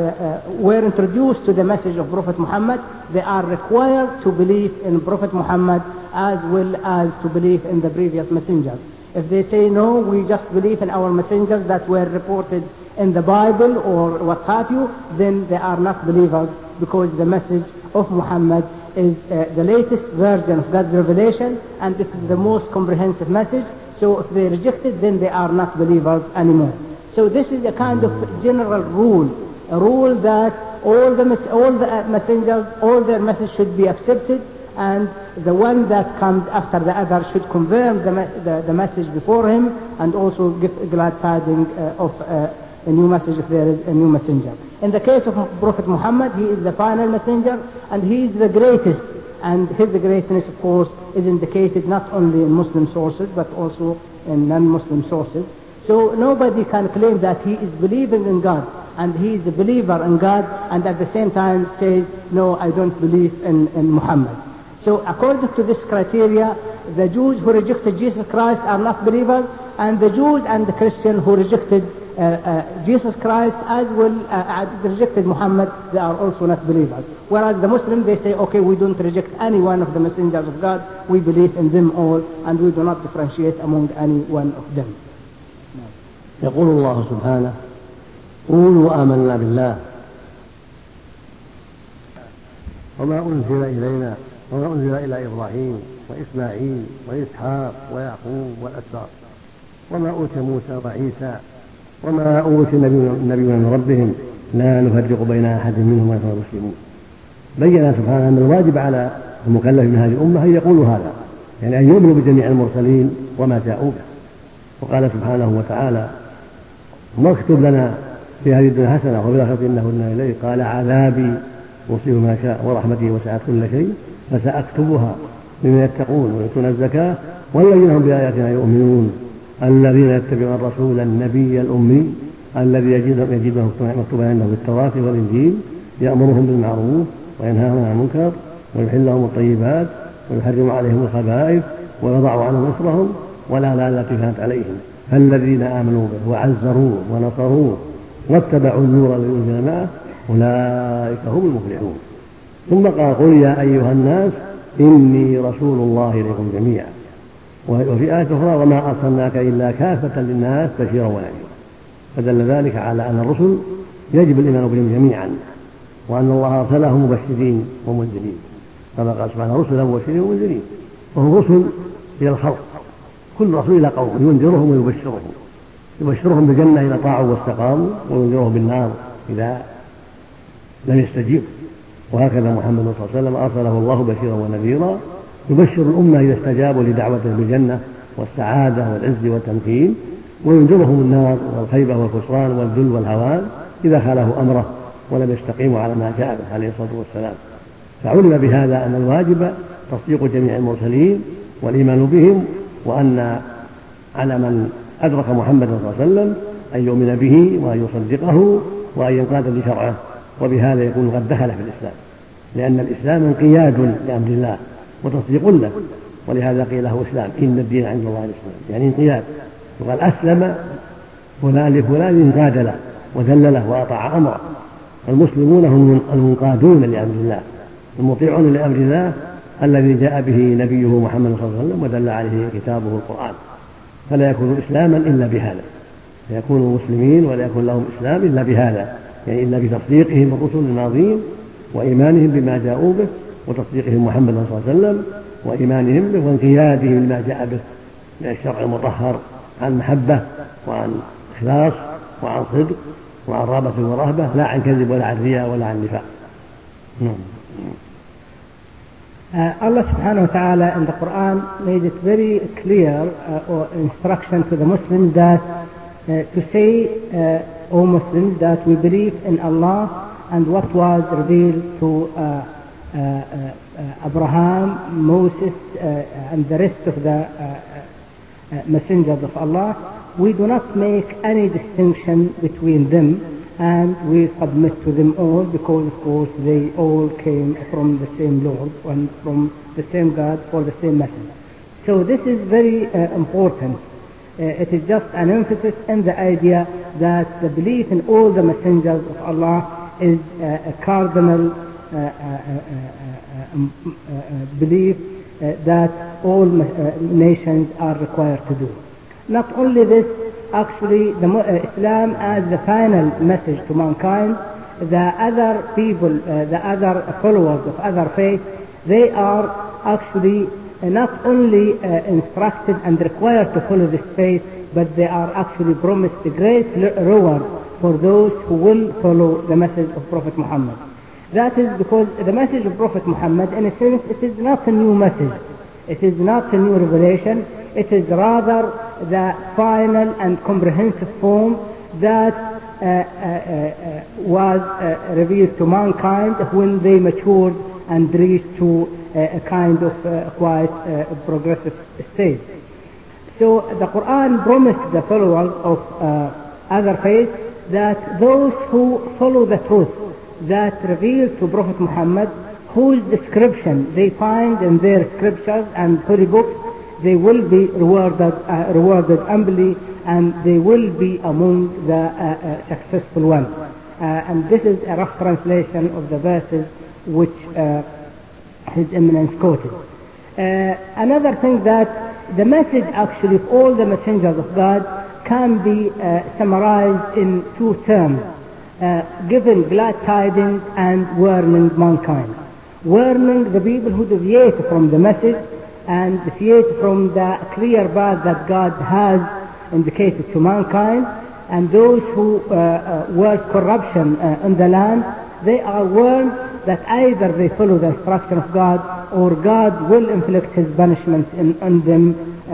S6: were introduced to the message of Prophet Muhammad. They are required to believe in Prophet Muhammad as well as to believe in the previous messengers. If they say, no, we just believe in our messengers that were reported in the Bible or what have you, then they are not believers, because the message of Muhammad is the latest version of God's revelation, and it is the most comprehensive message. So if they reject it, then they are not believers anymore. So this is a kind of general rule, a rule that all the messengers, all their message should be accepted, and the one that comes after the other should confirm the message before him, and also give glad tidings of a new message if there is a new messenger. In the case of Prophet Muhammad, he is the final messenger, and he is the greatest, and his greatness, of course, is indicated not only in Muslim sources but also in non-Muslim sources. So nobody can claim that he is believing in God and he is a believer in God, and at the same time says, no, I don't believe in Muhammad. So according to this criteria, the Jews who rejected Jesus Christ are not believers, and the Jews and the Christians who rejected Jesus Christ as well rejected Muhammad, they are also not believers. Whereas the Muslims, they say, okay, we don't reject any one of the messengers of God, we believe in them all, and we do not differentiate among any one of them.
S1: يقول الله سبحانه: قولوا آمنا بالله وما أنزل إلى إبراهيم وإسماعيل وإسحاق ويعقوب والأسباط وما أوتي موسى وعيسى وما أوتي النبيون من ربهم لا نفرق بين أحد منهم ونحن مسلمون. بين سبحانه أن الواجب على المكلف من هذه الأمة أن يقولوا هذا، يعني أن يؤمنوا بجميع المرسلين وما جاءوا به. وقال سبحانه وتعالى: واكتب لنا في هذه الدنيا حسنة وفي الآخرة إنا هدنا إليك قال عذابي أصيب ما شاء ورحمتي وسعت كل شيء فسأكتبها لمن يتقون ويؤتون الزكاة والذين هم بآياتنا يؤمنون الذين يتبعون الرسول النبي الأمي الذي يجدونه مكتوبا عنده في التوراة والإنجيل يأمرهم بالمعروف وينهاهم عن المنكر ويحل لهم الطيبات ويحرم عليهم الخبائث ويضع عنهم إصرهم والأغلال التي كانت عليهم فالذين آمنوا به وعزروه ونصروه واتبعوا النور الذي أنزل معه أولئك هم المفلحون. ثم قال: قل يا أيها الناس إني رسول الله إليكم جميعا. وفي آية أخرى: وما أرسلناك إلا كافة للناس بشيرا ونذيرا. فدل ذلك على أن الرسل يجب الإيمان بهم جميعا، وأن الله أرسلهم مبشرين ومنذرين، كما قال سبحانه: رسلا مبشرين ومنذرين. وهم رسل إلى الخلق، كل رسول إلى قوم ينذرهم ويبشرهم، يبشرهم بالجنة إذا طاعوا واستقاموا، وينذرهم بالنار إذا لم يستجيبوا. وهكذا محمد صلى الله عليه وسلم أرسله الله بشيرا ونذيرا، يبشر الأمة إذا استجابوا لدعوته بالجنة والسعادة والعز والتمكين، وينذرهم النار والخيبة والخسران والذل والهوان إذا خالفوا أمره ولم يستقيموا على ما جاء به عليه الصلاة والسلام. فعلم بهذا أن الواجب تصديق جميع المرسلين والإيمان بهم، وأن على من أدرك محمد صلى الله عليه وسلم أن يؤمن به وأن يصدقه وأن ينقاد لشرعه، وبهذا يكون قد دخل في الإسلام، لأن الإسلام انقياد لأمر الله وتصديق له، ولهذا قيل له إسلام. إن الدين عند الله الإسلام، يعني انقياد. وقال: أسلم فلان لفلان انقاد له وذل له وأطاع أمره. المسلمون هم المنقادون لأمر الله، المطيعون لأمر الله الذي جاء به نبيه محمد صلى الله عليه وسلم ودل عليه كتابه القرآن. فلا يكون إسلاما إلا بهذا، لا يكونوا مسلمين ولا يكون لهم إسلام إلا بهذا، يعني إلا بتصديقهم الرسل الماضين وإيمانهم بما جاءوا به وتصديقهم محمد صلى الله عليه وسلم وإيمانهم به وانقيادهم لما جاء به من الشرع المطهر عن محبة وعن إخلاص وعن صدق وعن رغبة ورهبة، لا عن كذب ولا عن رياء ولا عن نفاق.
S6: Allah subhanahu wa ta'ala in the Quran made it very clear or instruction to the Muslims that to say, O Muslims, that we believe in Allah and what was revealed to Abraham, Moses, and the rest of the messengers of Allah. We do not make any distinction between them, and we submit to them all because, of course, they all came from the same Lord and from the same God for the same message. So this is very important. It is just an emphasis in the idea that the belief in all the messengers of Allah is a cardinal belief that all nations are required to do. Not only this, actually Islam as the final message to mankind, the other people, the other followers of other faiths, they are actually not only instructed and required to follow this faith, but they are actually promised a great reward for those who will follow the message of Prophet Muhammad. That is because the message of Prophet Muhammad, in a sense, it is not a new message. It is not a new revelation. It is rather the final and comprehensive form that was revealed to mankind when they matured and reached to a kind of quite progressive stage. So the Quran promised the followers of other faiths that those who follow the truth that revealed to Prophet Muhammad, whose description they find in their scriptures and holy books, they will be rewarded amply, and they will be among the successful ones. And this is a rough translation of the verses which His Eminence quoted. Another thing, that the message actually of all the messengers of God can be summarized in two terms, giving glad tidings and warning mankind. Warning the people who deviate from the message and deviate from the clear path that God has indicated to mankind, and those who work corruption in the land, they are warned that either they follow the instruction of God or God will inflict His punishment on them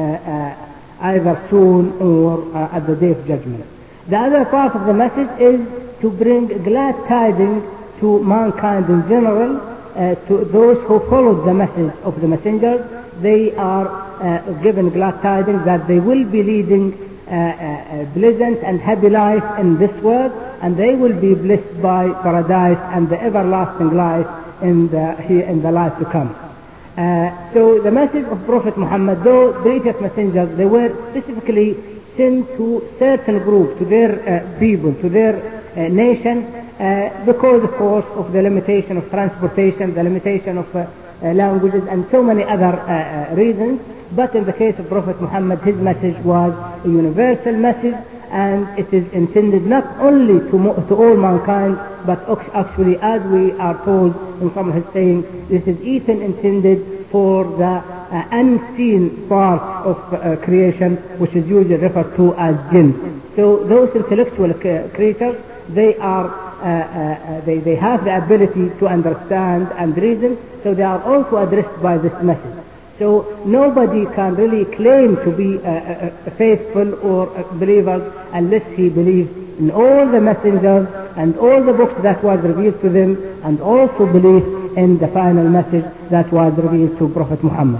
S6: either soon or at the day of judgment. The other part of the message is to bring glad tidings to mankind in general, to those who followed the message of the messengers. They are given glad tidings that they will be leading a pleasant and happy life in this world, and they will be blessed by paradise and the everlasting life in the life to come. So the message of Prophet Muhammad, though previous messengers, they were specifically sent to certain groups, to their people, to their nation, because of course of the limitation of transportation, the limitation of languages and so many other reasons. But in the case of Prophet Muhammad, his message was a universal message, and it is intended not only to all mankind, but actually, as we are told in some of his sayings, this is even intended for the unseen part of creation, which is usually referred to as jinn. So those intellectual creatures, they are they have the ability to understand and reason, so they are also addressed by this message. So nobody can really claim to be a faithful or a believer unless he believes in all the messengers and all the books that was revealed to them, and also believes in the final message that was revealed to Prophet Muhammad.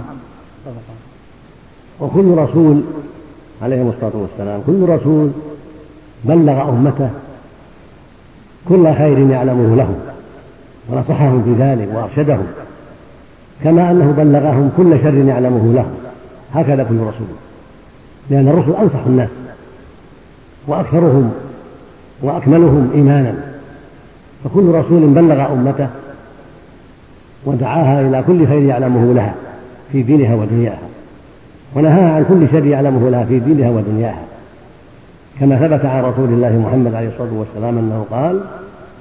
S1: وكل رسول عليه الصلاة والسلام، كل رسول بلغ أمته كل خير يعلمه لهم ونصحهم في ذلك وأرشدهم، كما أنه بلغهم كل شر يعلمه لهم. هكذا كل رسول، لأن الرسل أنصح الناس وأكثرهم وأكملهم إيمانا، فكل رسول بلغ أمته ودعاها إلى كل خير يعلمه لها في دينها ودنياها، ونهاها عن كل شر يعلمه لها في دينها ودنياها، كما ثبت عن رسول الله محمد عليه الصلاة والسلام أنه قال: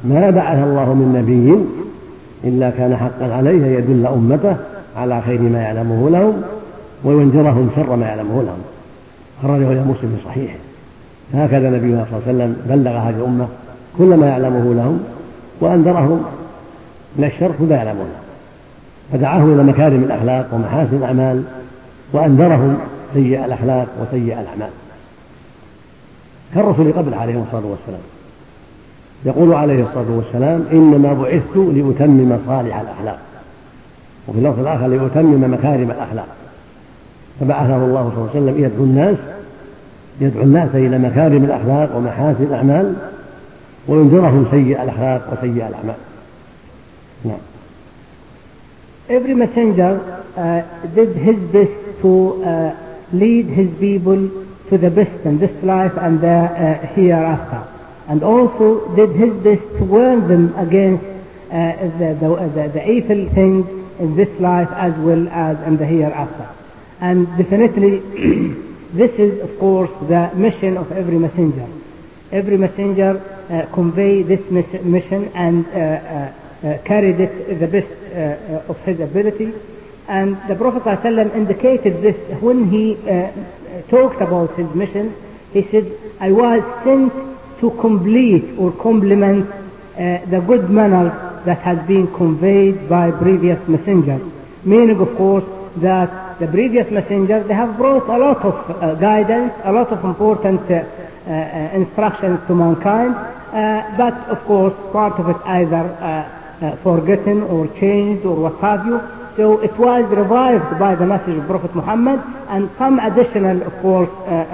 S1: ما بعث الله من نبي إلا كان حقا عليه يدل أمته على خير ما يعلمه لهم وينذرهم شر ما يعلمه لهم. خرجه إلى مسلم في صحيحه. هكذا نبينا صلى الله عليه وسلم بلغ هذه الأمة كل ما يعلمه لهم وأنذرهم من الشر كل ما يعلمونه، فدعاهم إلى مكارم الأخلاق ومحاسن الأعمال وأنذرهم سيء الأخلاق وسيء الأعمال. كالرسل قبل عليه الصلاة والسلام يقول عليه الصلاة والسلام: إنما بعثت لأتمم صالح الأخلاق، وفي اللفظ الآخر لأتمم مكارم الأخلاق. فبعثه الله صلى الله عليه وسلم يدعو الناس إلى مكارم الأخلاق ومحاسن الأعمال وينذرهم سيء الأخلاق وسيء الأعمال. نعم.
S6: Every messenger did his best to lead his people to the best in this life and the hereafter, and also did his best to warn them against the evil things in this life as well as in the hereafter. And definitely this is of course the mission of every messenger. Every messenger conveyed this mission and carried it the best of his ability. And the Prophet ﷺ indicated this when he talked about his mission. He said, I was sent to complete or complement the good manners that has been conveyed by previous messengers. Meaning of course that the previous messengers, they have brought a lot of guidance, a lot of important instructions to mankind, but of course part of it either forgotten or changed or what have you. So it was revived by the message of Prophet Muhammad, and some additional of course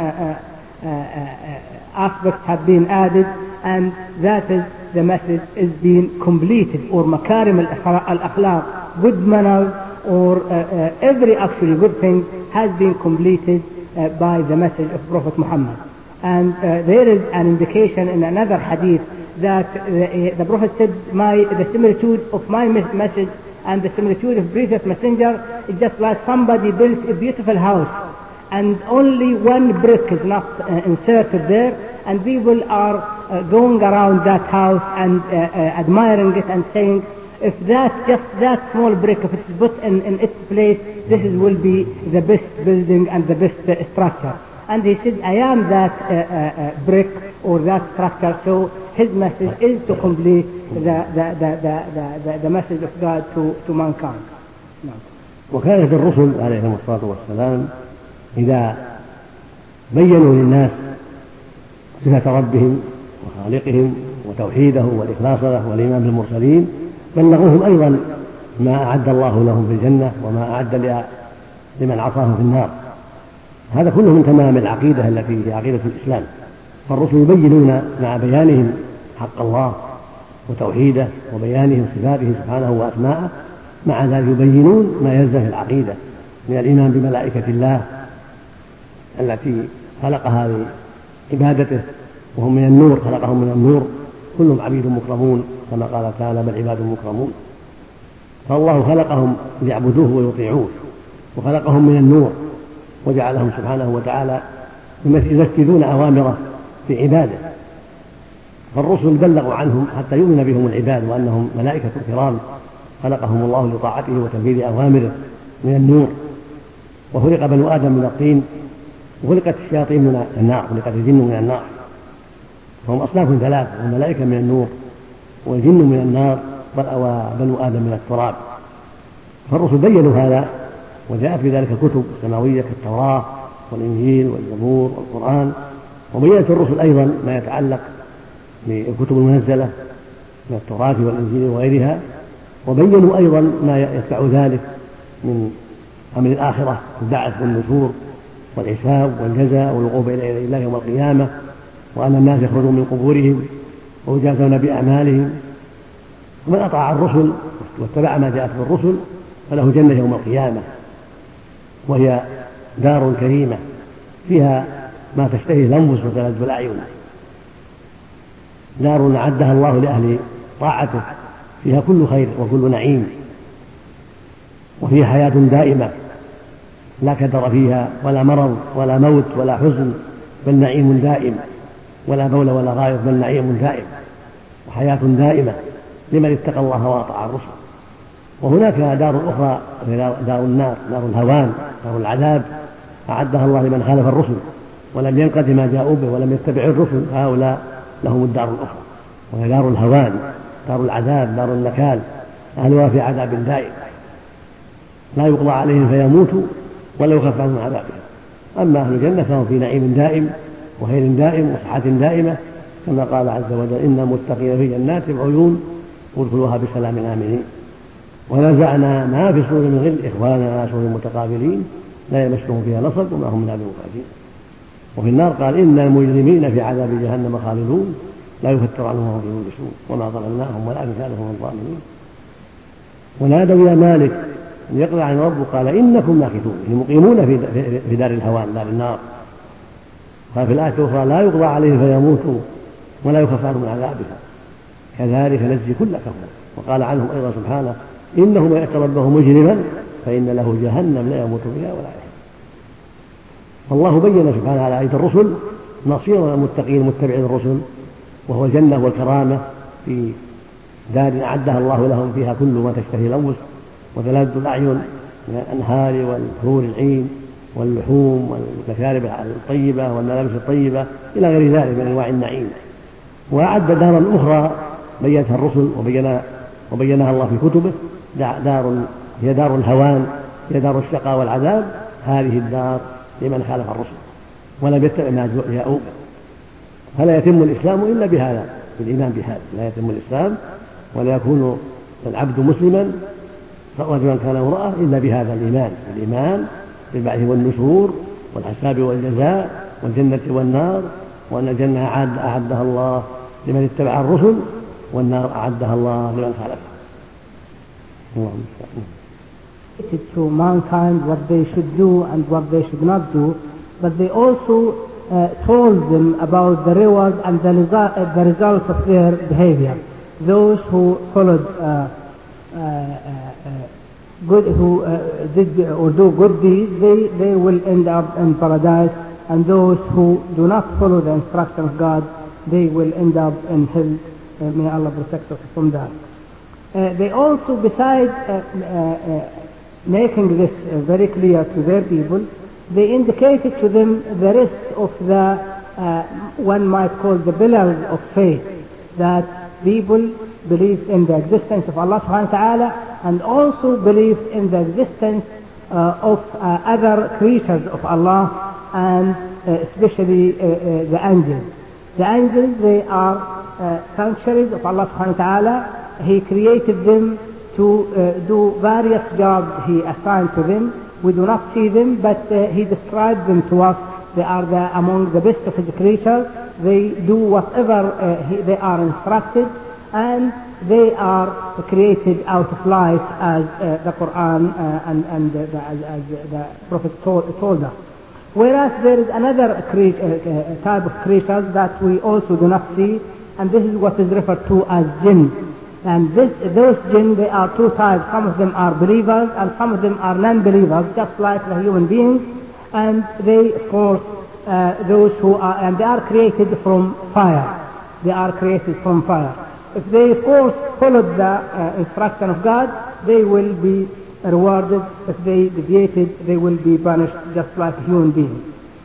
S6: aspects have been added, and that is the message is being completed, or makarim al-akhlaq, good manners, or every actually good thing has been completed by the message of Prophet Muhammad. And there is an indication in another hadith that the Prophet said, the similitude of my message and the similitude of previous messenger is just like somebody built a beautiful house and only one brick is not inserted there, and people are going around that house and admiring it and saying, if just that small brick, if it's put in its place, this will be the best building and the best structure. And he said, I am that brick or that structure. So his message is to complete the message of God to mankind. No.
S1: وكانت الرسل عليهم الصلاة والسلام إذا بيّنوا للناس صفة ربهم وخالقهم وتوحيده والإخلاص له والإيمان بالمرسلين بلغوهم أيضا ما أعد الله لهم في الجنة وما أعد لمن عصاه في النار. هذا كله من تمام العقيدة التي هي عقيدة الإسلام. فالرسل يبينون مع بيانهم حق الله وتوحيده وبيانهم صفاته سبحانه وأسماءه، مع ذلك يبينون ما يلزم في العقيدة من الإيمان بملائكة الله التي خلقها لعبادته، وهم من النور، خلقهم من النور، كلهم عبيد مكرمون كما قال تعالى بل عباد مكرمون. فالله خلقهم ليعبدوه ويطيعوه، وخلقهم من النور وجعلهم سبحانه وتعالى ينفذون أوامره في عباده. فالرسل بلغوا عنهم حتى يؤمن بهم العباد وأنهم ملائكة كرام خلقهم الله لطاعته وتنفيذ أوامره من النور. وخلق بنو آدم من الطين، وخلقت الشياطين من النار، خلقت الجن من النار، فهم أصناف ثلاث: الملائكة من النور والجن من النار وبنو آدم من التراب. فالرسل بيّنوا هذا، وجاء في ذلك كتب سماوية كالتوراة والإنجيل والزبور والقرآن. وبيّنت الرسل أيضا ما يتعلق بالكتب المنزلة من التوراة والإنجيل وغيرها، وبيّنوا أيضا ما يتبع ذلك من أمر الآخرة، البعث والنشور والحساب والجزاء والوقوف إلى الله يوم القيامة، وأن الناس يخرجون من قبورهم ويجازون بأعمالهم. ومن أطاع الرسل واتبع ما جاءت بالرسل فله جنة يوم القيامة، وهي دار كريمة فيها ما تشتهي الأنفس وتلذ الأعين، دار أعدها الله لأهل طاعته فيها كل خير وكل نعيم، وفيها حياة دائمة لا كدر فيها ولا مرض ولا موت ولا حزن، بل نعيم دائم، ولا بول ولا غائط بل نعيم دائم. وحياة دائمة لمن اتقى الله وأطاع الرسل. وهناك دار أخرى دار النار، دار الهوان، دار العذاب أعدها الله لمن خالف الرسل ولم ينقض ما جاءوا به ولم يتبع الرسل، هؤلاء لهم الدار الأخرى، وهي دار الهوان، دار العذاب، دار النكال، أهلها في عذاب دائم لا يقضى عليهم فيموتوا ولا يخفف عنهم عذابهم. أما أهل الجنة فهم في نعيم دائم وخير دائم وصحة دائمة، كما قال عز وجل: إن المتقين في جنات وعيون ادخلوها بسلام آمنين. ونزعنا ما في صدور من غل إخوانا على سرر متقابلين لا يمسهم فيها نصب وما هم منها بمخرجين. وفي النار قال: إن المجرمين في عذاب جهنم خالدون لا يفتر عنهم وهم فيه مبلسون وما ظلمناهم ولكن كانوا هم الظالمين. ونادوا يا مالك أن يقضي علينا ربك قال: إنكم ماكثون، مقيمون في دار الهوان، دار النار. قال في الآية الأخرى: لا يقضى عليهم فيموتوا ولا يخفف عنهم من عذابها كذلك نجزي كل كفور. وقال عنهم أيضا سبحانه: إنه من يأت ربه مجرما فإن له جهنم لا يموت فيها ولا يحيا. فالله بين سبحانه على أيدي الرسل نصير المتقين متبعين الرسل، وهو الجنة والكرامة في دار أعدها الله لهم فيها كل ما تشتهي الأنفس وتلذ الأعين من الأنهار والحور العين واللحوم والمشارب الطيبة والملابس الطيبة إلى غير ذلك من أنواع النعيم. وأعد دارا أخرى بينها الرسل وبينها الله في كتبه، هي دار الهوان، هي دار الشقاء والعذاب. هذه الدار لمن خالف الرسل ولم يتبع ما جاءوا به. فلا يتم الإسلام إلا بهذا، بالإيمان بهذا. لا يتم الإسلام ولا يكون العبد مسلما رجلا كان امرأة إلا بهذا الإيمان بالبعث والنشور والحساب والجزاء والجنة والنار، وأن الجنة أعدها الله لمن اتبع الرسل والنار أعدها الله لمن خالفها. اللهم
S6: to mankind what they should do and what they should not do, but they also told them about the reward and the results of their behavior. Those who followed did or do good deeds, they will end up in paradise, and those who do not follow the instruction of God, they will end up in hell. May Allah protect us from that. They also, besides making this very clear to their people, they indicated to them the rest of the one might call the pillars of faith, that people believe in the existence of Allah subhanahu wa ta'ala and also believe in the existence of other creatures of Allah, and especially the angels. The angels, they are sanctuaries of Allah subhanahu wa ta'ala. He created them to do various jobs He assigned to them. We do not see them, but He described them to us. They are among the best of His creatures. They do whatever they are instructed, and they are created out of light, as the Quran and as the Prophet told us. Whereas there is another type of creatures that we also do not see, and this is what is referred to as jinn. And those jinn, they are two types. Some of them are believers and some of them are non-believers, just like the human beings. And they force those who are, and they are created from fire. They are created from fire. If they followed the instruction of God, they will be rewarded. If they deviated, they will be punished, just like human beings.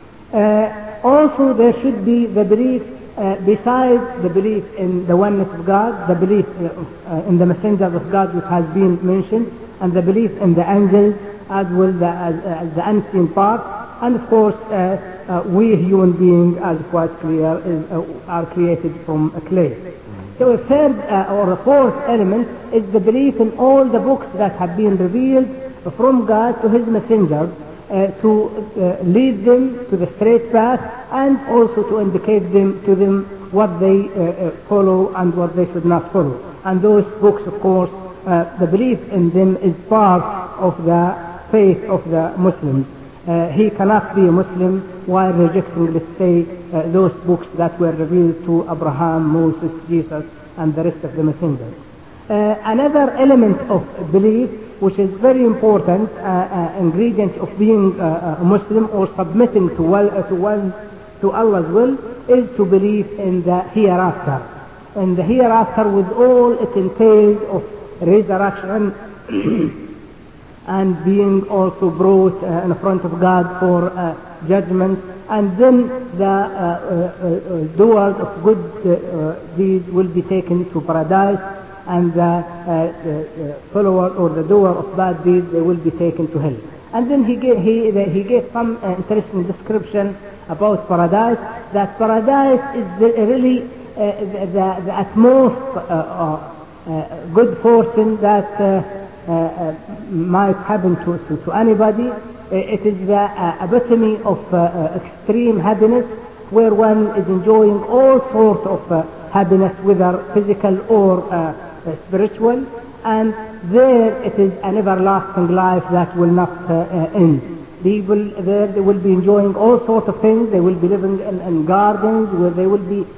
S6: Also, there should be the belief, besides the belief in the oneness of God, the belief in the messengers of God, which has been mentioned, and the belief in the angels, as well as the unseen part. And of course, we human beings, as quite clear, are created from clay. So a third or a fourth element is the belief in all the books that have been revealed from God to His messengers, to lead them to the straight path, and also to indicate to them what they follow and what they should not follow. And those books, of course, the belief in them is part of the faith of the Muslims. He cannot be a Muslim while rejecting, let's say, those books that were revealed to Abraham, Moses, Jesus, and the rest of the messengers. Another element of belief, which is very important ingredient of being a Muslim or submitting to Allah's will, is to believe in the hereafter. in the hereafter with all it entails of resurrection and being also brought in front of God for judgment, and then the doers of good deeds will be taken to paradise, and the follower or the doer of bad deeds, they will be taken to hell. And then he gave some interesting description about paradise, that paradise is really the utmost good fortune that might happen to anybody. It is the epitome of extreme happiness, where one is enjoying all sorts of happiness, whether physical or spiritual, and there it is an everlasting life that will not end. People there, they will be enjoying all sorts of things. They will be living in gardens where they will be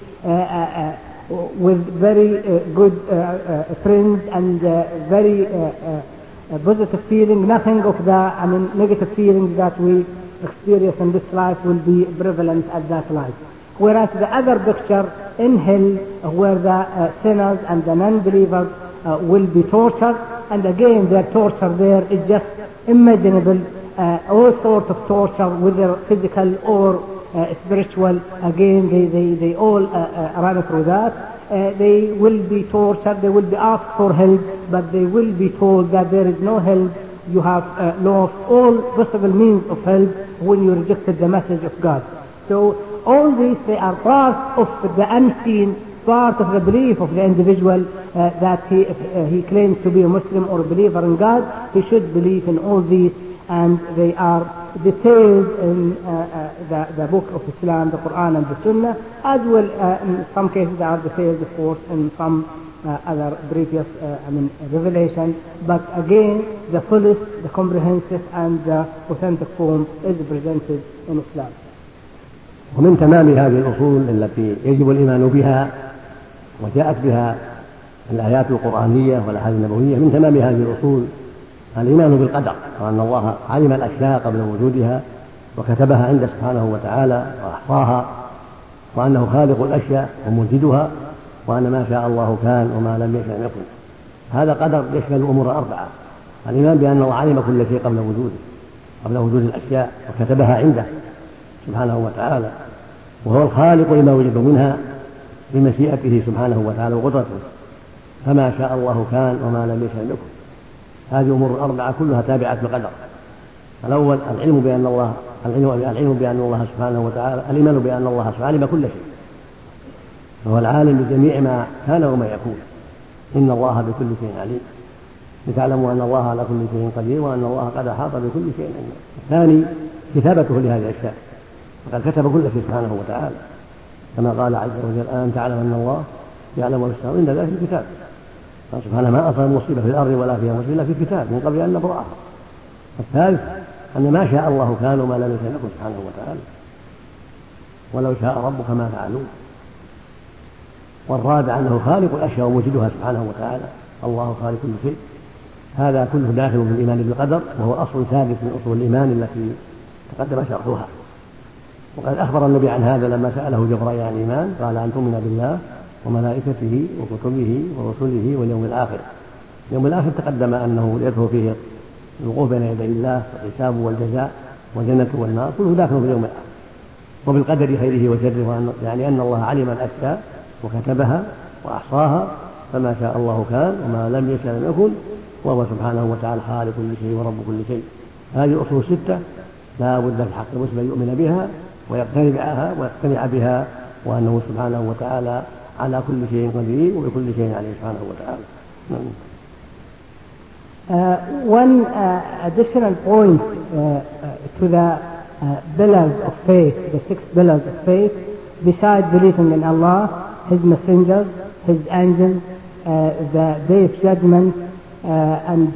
S6: with very good friends and very positive feeling. Nothing of the negative feelings that we experience in this life will be prevalent at that life. Whereas the other picture in hell, where the sinners and the non-believers will be tortured, and again their torture there is just imaginable, all sorts of torture, whether physical or spiritual. Again they all run through that. They will be tortured, they will be asked for help, but they will be told that there is no help. You have lost all possible means of help when you rejected the message of God. So all these, they are part of the unseen, part of the belief of the individual, that he claims to be a Muslim or a believer in God. He should believe in all these, and they are detailed in the book of Islam, the Quran and the Sunnah, as well in some cases they are detailed, of course, in some other previous revelation. But again, the fullest, the comprehensive and the authentic form is presented in Islam.
S1: ومن تمام هذه الأصول التي يجب الإيمان بها وجاءت بها الآيات القرآنية والأحاديث النبوية، من تمام هذه الأصول الإيمان بالقدر، وأن الله علم الأشياء قبل وجودها وكتبها عنده سبحانه وتعالى وأحصاها، وأنه خالق الأشياء وموجدها، وأن ما شاء الله كان وما لم يشأ لم يكن. هذا قدر يشمل أمور أربعة: الإيمان بأن الله علم كل شيء قبل وجوده، قبل وجود الأشياء، وكتبها عنده سبحانه وتعالى، وهو الخالق لما وجد منها بمشيئته سبحانه وتعالى وقدرته، فما شاء الله كان وما لم يشأ لم يكن. هذه أمور الأربعة كلها تابعة بالقدر. الأول العلم بأن الله سبحانه وتعالى، الإيمان بأن الله سبحانه علم كل شيء، فهو العالم بجميع ما كان وما يكون. إن الله بكل شيء عليم، لتعلموا أن الله على كل شيء قدير وأن الله قد أحاط بكل شيء علما. الثاني كتابته لهذه الأشياء، فقد كتب كل شيء سبحانه وتعالى، كما قال عز وجل: أن تعلم أن الله يعلم ما يستوى، إن ذلك في الكتاب. سبحانه ما أصاب مصيبة في الأرض ولا فيها مصيبة إلا في الكتاب من قبل أن نبرأها. الثالث أن ما شاء الله كان وما لم يشأ لكم سبحانه وتعالى، ولو شاء ربك ما فعلوه. والرابع أنه خالق الأشياء وموجدها سبحانه وتعالى، الله خالق كل شيء. هذا كله داخل في الإيمان بالقدر، وهو أصل ثابت من أصول الإيمان التي تقدم شرحها. وقد أخبر النبي عن هذا لما سأله جبرائيل عن الإيمان، قال: أن تؤمن بالله وملائكته وكتبه ورسله واليوم الآخر. اليوم الآخر تقدم أنه يدخل فيه الوقوف بين يدي الله والحساب والجزاء والجنة والنار، كله داخل في اليوم الآخر. وبالقدر خيره وشره، يعني أن الله علم الأشياء وكتبها وأحصاها، فما شاء الله كان وما لم يشأ لم يكن، وهو سبحانه وتعالى خالق كل شيء ورب كل شيء. هذه أصول ستة لا بد في حق المسلم يؤمن بها ويقتنع بها، وأنه سبحانه وتعالى على كل شيء قدير وبكل شيء عليه سبحانه وتعالى.
S6: One additional point to the pillars of faith, the 6 pillars of faith, besides believing in Allah, His messengers, His angels, the day of judgment, and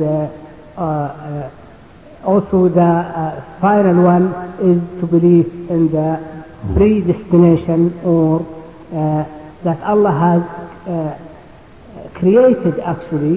S6: also the final one is to believe in the predestination, or that Allah has created actually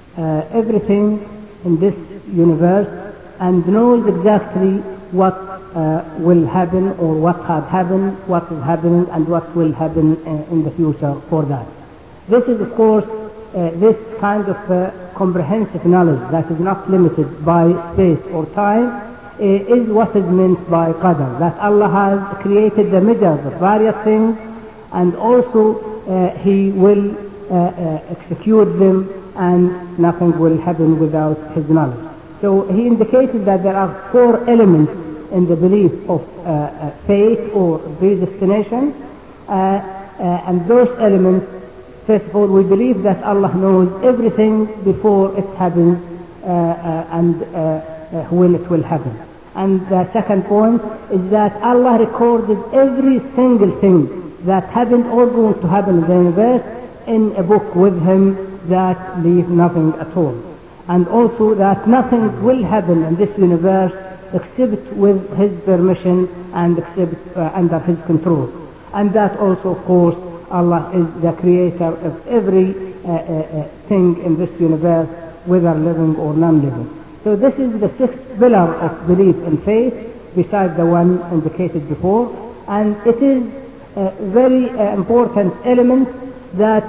S6: everything in this universe and knows exactly what will happen, or what had happened, what is happening, and what will happen in the future for that. This is, of course, this kind of comprehensive knowledge that is not limited by space or time is what is meant by Qadr, that Allah has created the measures of various things, and also He will execute them, and nothing will happen without His knowledge. So He indicated that there are 4 elements in the belief of fate or predestination, and those elements, first of all, we believe that Allah knows everything before it happens and when it will happen. And the second point is that Allah recorded every single thing that happened or going to happen in the universe in a book with Him that leaves nothing at all. And also that nothing will happen in this universe except with His permission and except under His control. And that also, of course, Allah is the creator of every thing in this universe, whether living or non-living. So this is the 6th pillar of belief in faith, besides the one indicated before. And it is a very important element that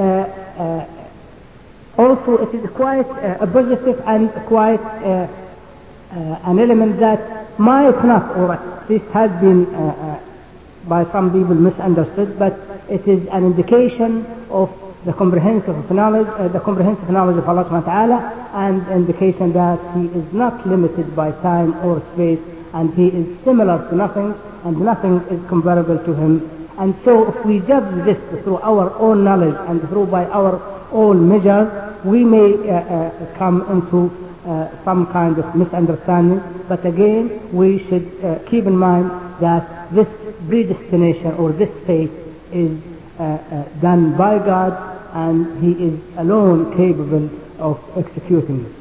S6: also it is quite a positive and quite an element that might not, or at least has been by some people misunderstood, but it is an indication of the comprehensive knowledge of Allah subhanahu wa ta'ala, and indication that He is not limited by time or space, and He is similar to nothing, and nothing is comparable to Him. And so if we judge this through our own knowledge and through by our own measures, we may come into some kind of misunderstanding. But again, we should keep in mind that this predestination or this fate is done by God, and He is alone capable of executing it.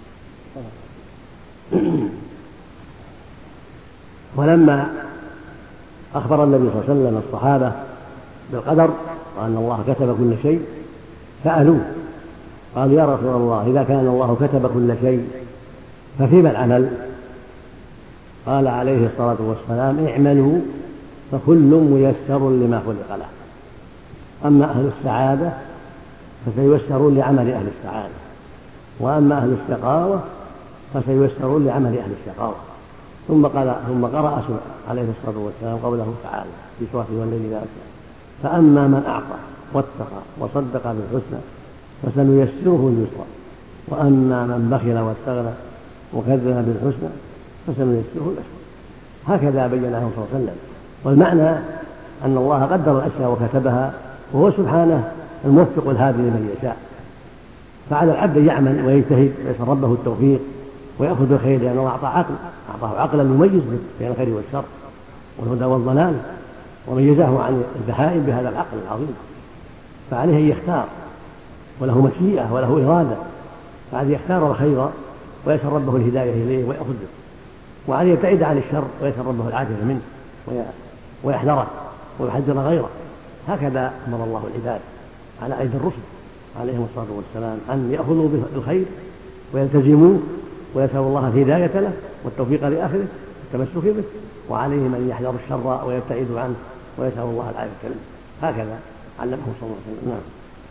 S1: ولما أخبر النبي صلى الله عليه وسلم الصحابة بالقدر وأن الله كتب كل شيء سألوه، قالوا يا رسول الله إذا كان الله كتب كل شيء ففيما العمل؟ قال عليه الصلاة والسلام اعملوا فكل ميسر لما خلق له، أما أهل السعادة فسييسرون لعمل أهل السعادة، وأما أهل الشقاوة فسييسرون لعمل أهل الشقاوة. ثم قرأ عليه الصلاة والسلام قوله تعالى في سورة والليل إذا سجى فأما من أعطى واتقى وصدق بالحسنى فسنيسره لليسرى وأما من بخل واستغنى وكذب بالحسنى فسنيسره للعسرى. هكذا بينه صلى الله عليه وسلم. والمعنى أن الله قدر الأشياء وكتبها، وهو سبحانه الموفق الهادي لمن يشاء، فعلى العبد يعمل ويجتهد ويسأل ربه التوفيق ويأخذ بالخير، لأن الله أعطاه عقلا يميز بين الخير والشر والهدى والضلال، وميزه عن البهائم بهذا العقل العظيم، فعليه أن يختار، وله مشيئة وله إرادة، فعليه يختار الخير ويسأل ربه الهداية إليه ويأخذ به، وعليه يبتعد عن الشر ويسأل ربه العافية منه ويحذره ويحذر غيره. هكذا أمر الله العباد على أيدي الرسل عليهم الصلاة والسلام أن يأخذوا بالخير ويلتزموه ويسأل الله الهداية له والتوفيق لآخره والتمسك به، وعليهم أن يحذروا الشر ويبتعدوا عنه ويسأل الله العافية منه. هكذا علمه صلى الله عليه وسلم.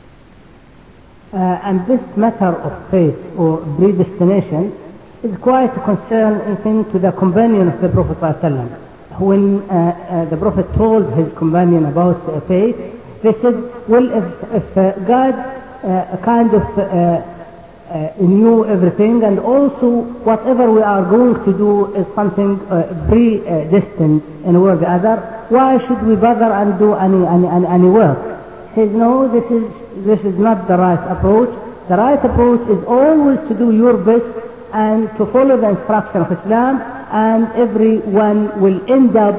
S6: And this matter of fate or predestination is quite a concern even to the companion of the Prophet ﷺ. When the Prophet told his companion about fate, they said, well, if God kind of knew everything, and also whatever we are going to do is something predestined in a way or the other, why should we bother and do any work? He says, no, this is not the right approach. The right approach is always to do your best and to follow the instruction of Islam, and everyone will end up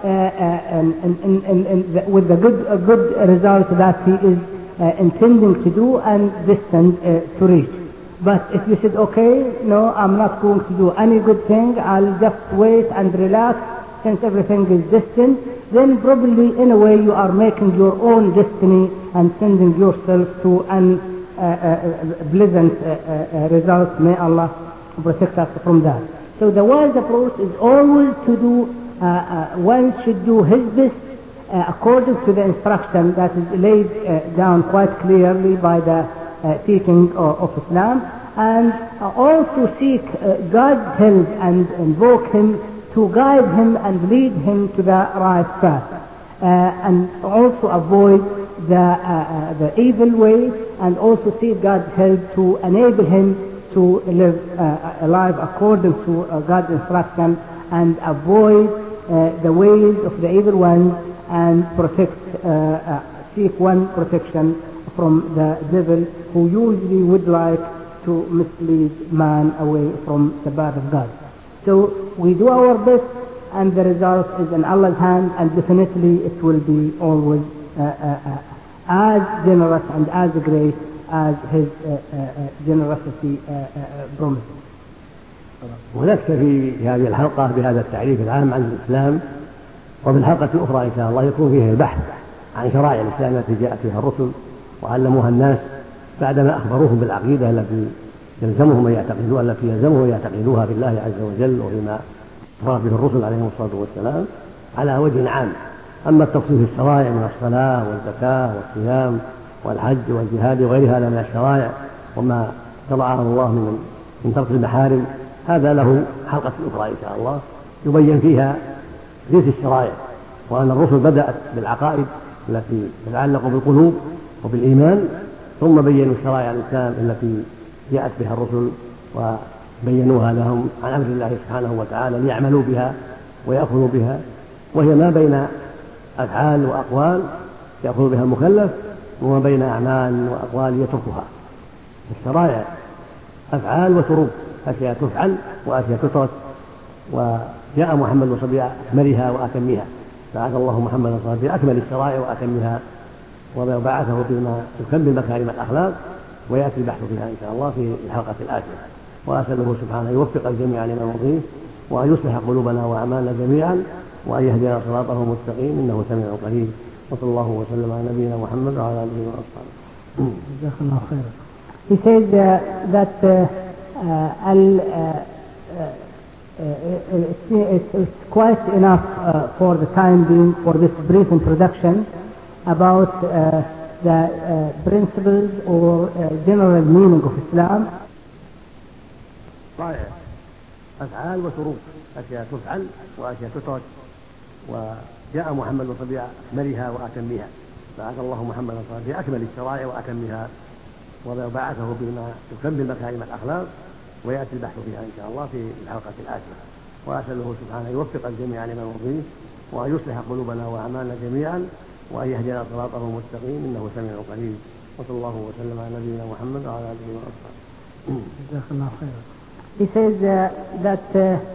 S6: with a good result that he is intending to do and destined to reach. But if you said, okay, no, I'm not going to do any good thing, I'll just wait and relax since everything is destined, then probably in a way you are making your own destiny and sending yourself to unpleasant results. May Allah protect us from that. So the wise approach is always to do, one should do his best according to the instruction that is laid down quite clearly by the teaching of Islam, and also seek God's help and invoke Him to guide him and lead him to the right path, and also avoid the evil way, and also seek God's help to enable him to live a life according to God's instruction, and avoid the ways of the evil ones, and seek one protection from the devil, who usually would like to mislead man away from the path of God. So we do our best, and the result is in Allah's hand, and definitely it will be always as generous and as great as His generosity promises.
S1: ونكتفي في هذه الحلقة بهذا التعريف العام عن الإسلام، وفي الحلقة الأخرى إن شاء الله يكون فيها البحث عن شرائع الإسلام التي جاءت بها الرسل وعلموها الناس بعدما أخبروهم بالعقيدة التي يلزمهم أن يعتقدوها بالله عز وجل وفيما أخبر به الرسل عليهم الصلاة والسلام على وجه عام. أما التفصيل في الشرائع من الصلاة والزكاة والصيام والحج والجهاد وغير هذا من الشرائع وما شرعه الله من ترك المحارم، هذا له حلقة أخرى إن شاء الله يبين فيها جنس الشرائع، وأن الرسل بدأت بالعقائد التي تتعلق بالقلوب وبالإيمان، ثم بينوا شرائع الإسلام التي جاءت بها الرسل وبينوها لهم عن أمر الله سبحانه وتعالى ليعملوا بها ويأخذوا بها، وهي ما بين أفعال وأقوال يأخذ بها المكلف وما بين أعمال وأقوال يتركها. الشرائع أفعال وتروك، أشياء تفعل وأشياء تترك، وجاء محمد بأكملها وأتمها، بعث الله محمدا بأكمل الشرائع وأتمها، وبعثه بما تكمل مكارم الأخلاق، ويأتي البحث فيها إن شاء الله في الحلقة الآتية. وأسأله سبحانه يوفق الجميع لما يرضيه، وأن يصلح قلوبنا وأعمالنا جميعا، وأن يهدينا صراطه المستقيم، إنه سميع قريب. وصلى الله وسلم على نبينا محمد وعلى آله وأصحابه.
S6: جزاك الله خيرا. He says that it's quite enough for the time being for this brief introduction about the principles or general meaning of Islam.
S1: أفعال وتروك، أشياء تفعل وأشياء تترك، وجاء محمد بأكملها وأتمها، بعث الله محمدا بأكمل الشرائع وأتمها، وبعثه بما تكمل مكارم الأخلاق، ويأتي البحث فيها إن شاء الله في الحلقة الآتية. وأسأله سبحانه يوفق الجميع لما يرضيه، وأن يصلح قلوبنا وأعمالنا جميعا، وأن يهدينا صراطه المستقيم، إنه سميع قريب. وصلى الله وسلم على نبينا محمد وعلى آله وأصحابه.
S6: جزاك الله خيرا. He says that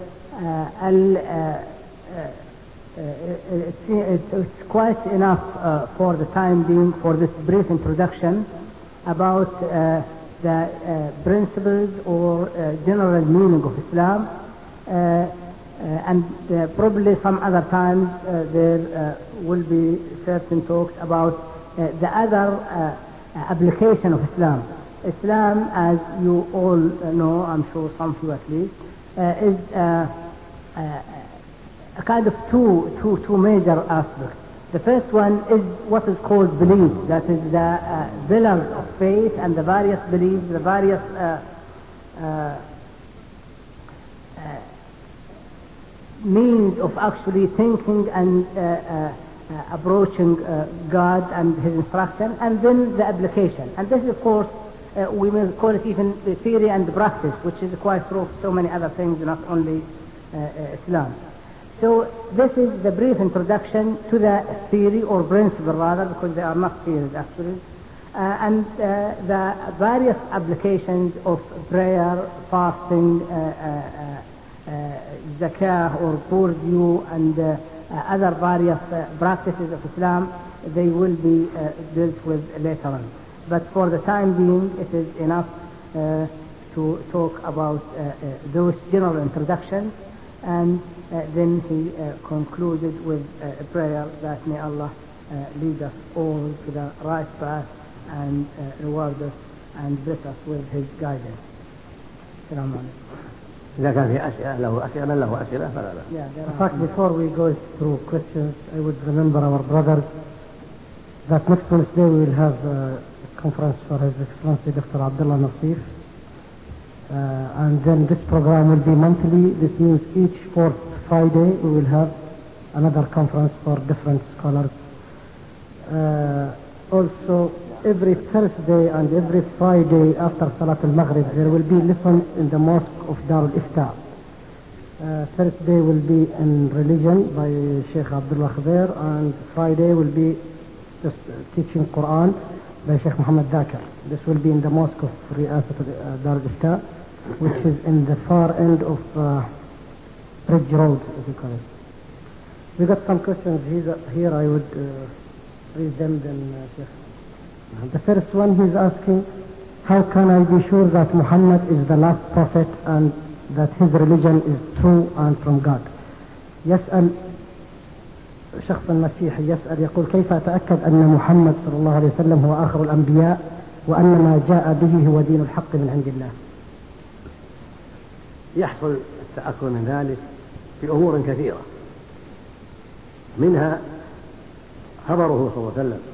S6: it's quite enough for the time being for this brief introduction about the principles or general meaning of Islam, and probably some other times there will be certain talks about the other application of Islam. Islam, as you all know, I'm sure some of you at least, is a kind of two major aspects. The first one is what is called belief, that is the pillars of faith and the various beliefs, the various means of actually thinking and approaching God and His instruction, and then the application. And this is, of course, we may call it even the theory and the practice, which is quite true of so many other things, not only Islam. So this is the brief introduction to the theory or principle rather, because they are not theories actually, and the various applications of prayer, fasting, zakah or poor due, and other various practices of Islam. They will be dealt with later on. But for the time being, it is enough to talk about those general introductions, and then he concluded with a prayer that may Allah lead us all to the right path and reward us and bless us with His guidance. Assalamu alaikum.
S1: إذا كان في أسئلة له أسئلة من له أسئلة فلا بأس.
S6: In fact, before we go through questions, I would remember our brothers that next Wednesday we will have a conference for His Excellency Dr. Abdullah Nasif. And then this program will be monthly. This means each fourth Friday we will have another conference for different scholars. Also, every Thursday and every Friday after Salat al-Maghrib there will be lessons in the mosque of Dar al-Ifta. Thursday will be in religion by Sheikh Abdullah Khadir, and Friday will be just teaching Quran by Sheikh Muhammad Dhakir. This will be in the mosque of Riyasat Dar al-Ifta, which is in the far end of Bridge Road, as you call it. We got some questions here. I would read them then, Sheikh. The first one, he's asking, how can I be sure that Muhammad is the last prophet and that his religion is true and from God? يسأل شخص مسيحي يسأل يقول كيف أتأكد أن محمد صلى الله عليه وسلم هو آخر الأنبياء وأن ما جاء به هو دين الحق من عند الله؟
S1: يحصل التأكد من ذلك بأمور كثيرة، منها خبره صلى الله عليه وسلم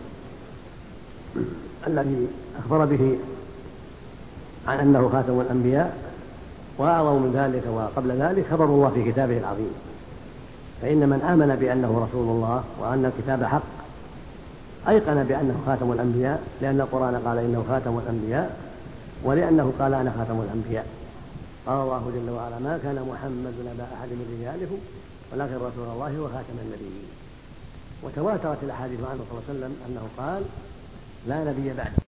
S1: الذي أخبر به عن أنه خاتم الأنبياء، وأعظم من ذلك وقبل ذلك خبر الله في كتابه العظيم. فإن من آمن بأنه رسول الله وأن الكتاب حق أيقن بأنه خاتم الأنبياء، لأن القرآن قال إنه خاتم الأنبياء، ولأنه قال أنا خاتم الأنبياء. قال الله جل وعلا ما كان محمد أبا أحد من رجالكم ولكن رسول الله وخاتم النبيين. وتواترت الأحاديث عنه صلى الله عليه وسلم أنه قال لا نبي بعده.